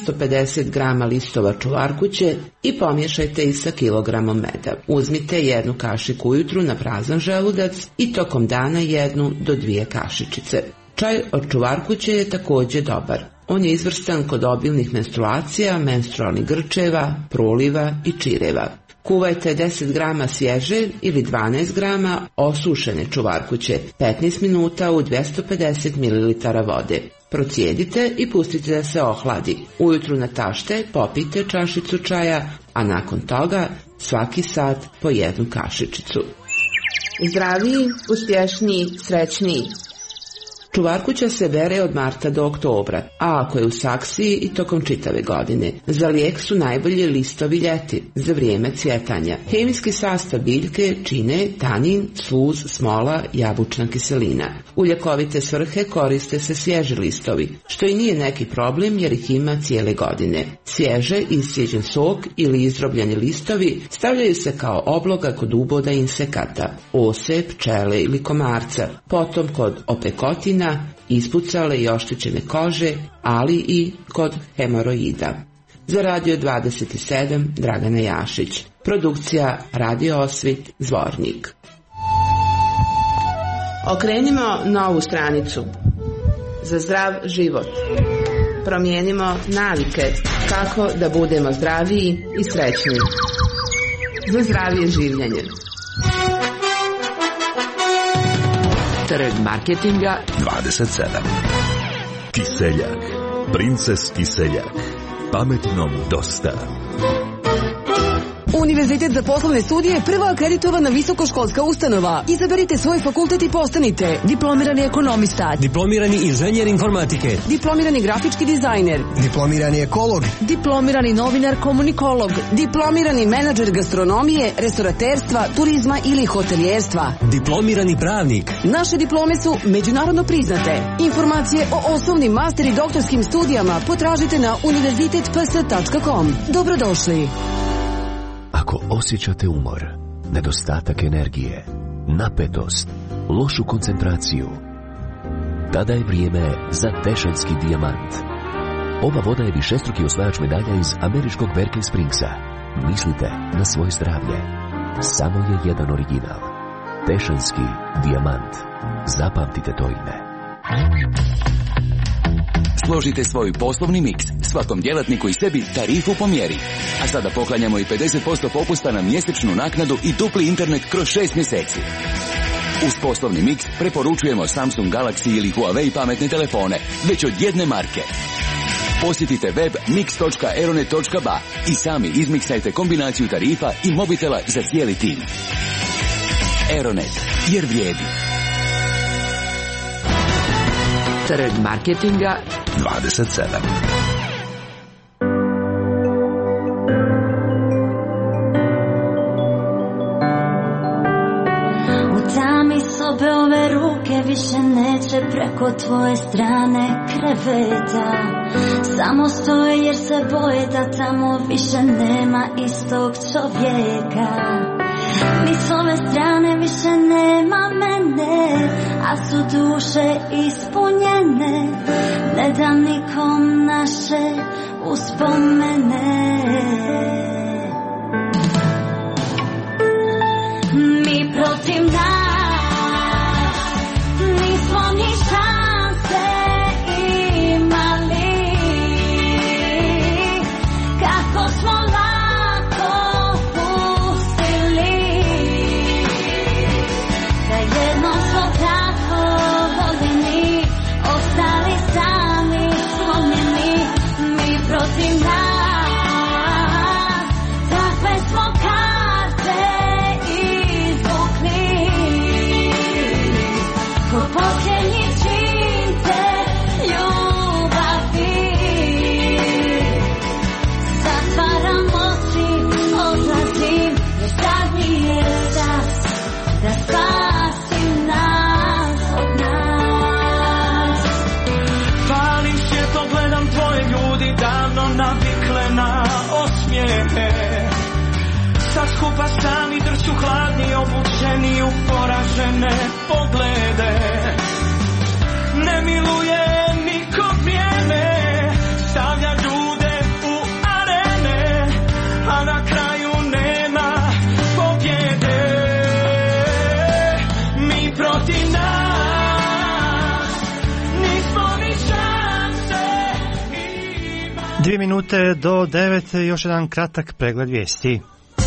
[SPEAKER 4] 750 grama listova čuvarkuće i pomiješajte ih sa kilogramom meda. Uzmite 1 kašiku ujutru na prazan želudac i tokom dana 1 do 2 kašičice. Čaj od čuvarkuće je također dobar. On je izvrstan kod obilnih menstruacija, menstrualnih grčeva, proliva i čireva. Kuvajte 10 grama svježe ili 12 grama osušene čuvarkuće 15 minuta u 250 ml vode. Procijedite i pustite da se ohladi. Ujutru natašte popijte čašicu čaja, a nakon toga svaki sat po 1 kašičicu. Zdraviji, uspješniji, srećniji. Čuvarkuća se bere od marta do oktobra, a ako je u saksiji i tokom čitave godine. Za lijek su najbolji listovi ljeti, za vrijeme cvjetanja. Hemijski sastav biljke čine tanin, sluz, smola, jabučna kiselina. U ljekovite svrhe koriste se svježi listovi, što i nije neki problem jer ih ima cijele godine. Svježe, iscijeđen sok ili izrobljeni listovi stavljaju se kao obloga kod uboda insekata, ose, pčele ili komarca, potom kod opekotina, ispucale i oštećene kože, ali i kod hemoroida. Za Radio 27 Dragana Jašić. Produkcija Radio Osvit Zvornik. Okrenimo novu stranicu. Za zdrav život. Promijenimo navike kako da budemo zdraviji i srećniji. Za zdravije življenje.
[SPEAKER 3] Trg marketinga
[SPEAKER 2] 27. Kiseljak. Princes Kiseljak. Pametnom dosta.
[SPEAKER 5] Univerzitet za poslovne studije prva akreditovana visokoškolska ustanova. Izaberite svoj fakultet i postanite diplomirani ekonomista,
[SPEAKER 6] diplomirani inženjer informatike,
[SPEAKER 5] diplomirani grafički dizajner,
[SPEAKER 6] diplomirani ekolog,
[SPEAKER 5] diplomirani novinar komunikolog, diplomirani menadžer gastronomije, restoraterstva, turizma ili hotelijerstva,
[SPEAKER 6] diplomirani pravnik.
[SPEAKER 5] Naše diplome su međunarodno priznate. Informacije o osnovnim, master i doktorskim studijama potražite na univerzitetps.com. Dobrodošli.
[SPEAKER 7] Ako osjećate umor, nedostatak energije, napetost, lošu koncentraciju, tada je vrijeme za Tešanski dijamant. Ova voda je višestruki osvajač medalja iz američkog Berkeley Springsa. Mislite na svoje zdravlje. Samo je jedan original. Tešanski dijamant. Zapamtite to ime.
[SPEAKER 8] Složite svoj poslovni miks, svakom djelatniku i sebi tarifu po mjeri. A sada poklanjamo i 50% popusta na mjesečnu naknadu i dupli internet kroz 6 mjeseci. Uz poslovni miks preporučujemo Samsung Galaxy ili Huawei pametne telefone, već od jedne marke. Posjetite web mix.aeronet.ba i sami izmiksajte kombinaciju tarifa i mobitela za cijeli tim. Aeronet, jer vrijedi.
[SPEAKER 3] Trg marketinga
[SPEAKER 2] 27.
[SPEAKER 10] Sobe ove ruke više neće preko tvoje strane kreveta. Samo stoje jer se boje da tamo više nema istog čovjeka. Ni s ove strane više nema mene, a su duše ispunjene. Ne dam nikom naše uspomene. Mi protiv nas ni šanse imali, kako smo lako pustili, da jednom smo tako voljeni, ostali sami slomljeni. Mi protiv nas takve smo karte izvukli, ko posljednji čin te ljubavi. Zatvaram oči, odlazim, jer sad mi je čas da spasim nas od nas.
[SPEAKER 22] Palim svjetlo, gledam tvoje ljudi davno navikle na osmijehe. Sad skupa sami drsu hladni, obučeni u poražene poglede. Ne miluje niko vrijeme, stavlja ljude u arene, a na kraju nema pobjede. Mi protiv nas nismo ni šanse imali.
[SPEAKER 1] 2 minute do 9, još jedan kratak pregled vijesti.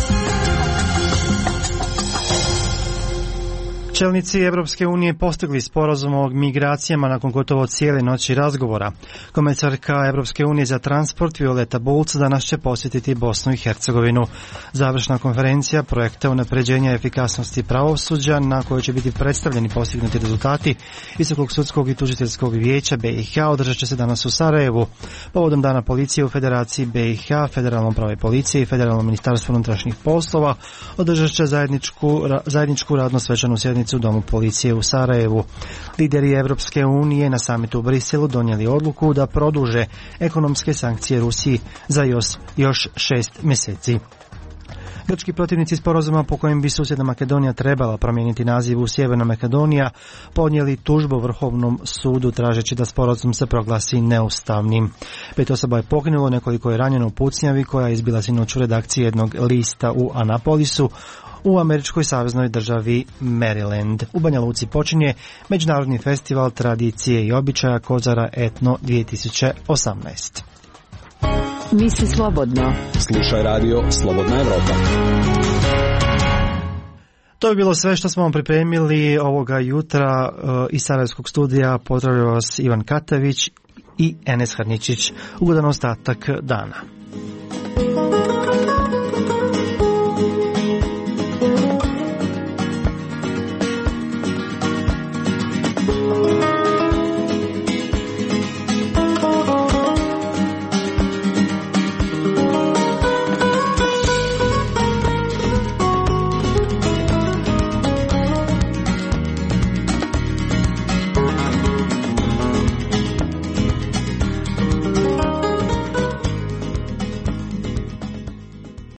[SPEAKER 1] Čelnici Europske unije postigli sporazum o migracijama nakon gotovo cijele noći razgovora. Komisarka Europske unije za transport Violeta Bulc danas će posjetiti Bosnu i Hercegovinu. Završna konferencija projekta unapređenja efikasnosti pravosuđa na kojoj će biti predstavljeni postignuti rezultati Visokog sudskog i tužiteljskog vijeća BiH održat će se danas u Sarajevu. Povodom Dana policije u Federaciji BiH, Federalnom upravi policije i Federalnom ministarstvu unutrašnjih poslova održat će zajedničku radno svečanu sjednicu u Domu policije u Sarajevu. Lideri Europske unije na samitu u Briselu donijeli odluku da produže ekonomske sankcije Rusiji za još 6 mjeseci. Grčki protivnici sporazuma po kojem bi susjedna Makedonija trebala promijeniti naziv u Sjeverna Makedonija podnijeli tužbu Vrhovnom sudu tražeći da sporazum se proglasi neustavnim. 5 osoba je poginulo, nekoliko je ranjeno u pucnjavi koja je izbila sinoć u redakciji jednog lista u Anapolisu u američkoj saveznoj državi Maryland. U Banja Luci počinje Međunarodni festival tradicije i običaja Kozara Etno 2018.
[SPEAKER 3] Misli slobodno.
[SPEAKER 11] Slušaj radio Slobodna Evropa.
[SPEAKER 1] To bi bilo sve što smo vam pripremili ovoga jutra iz Sarajevskog studija. Pozdravljaju vas Ivan Katavić i Enes Harničić. Ugodan ostatak dana.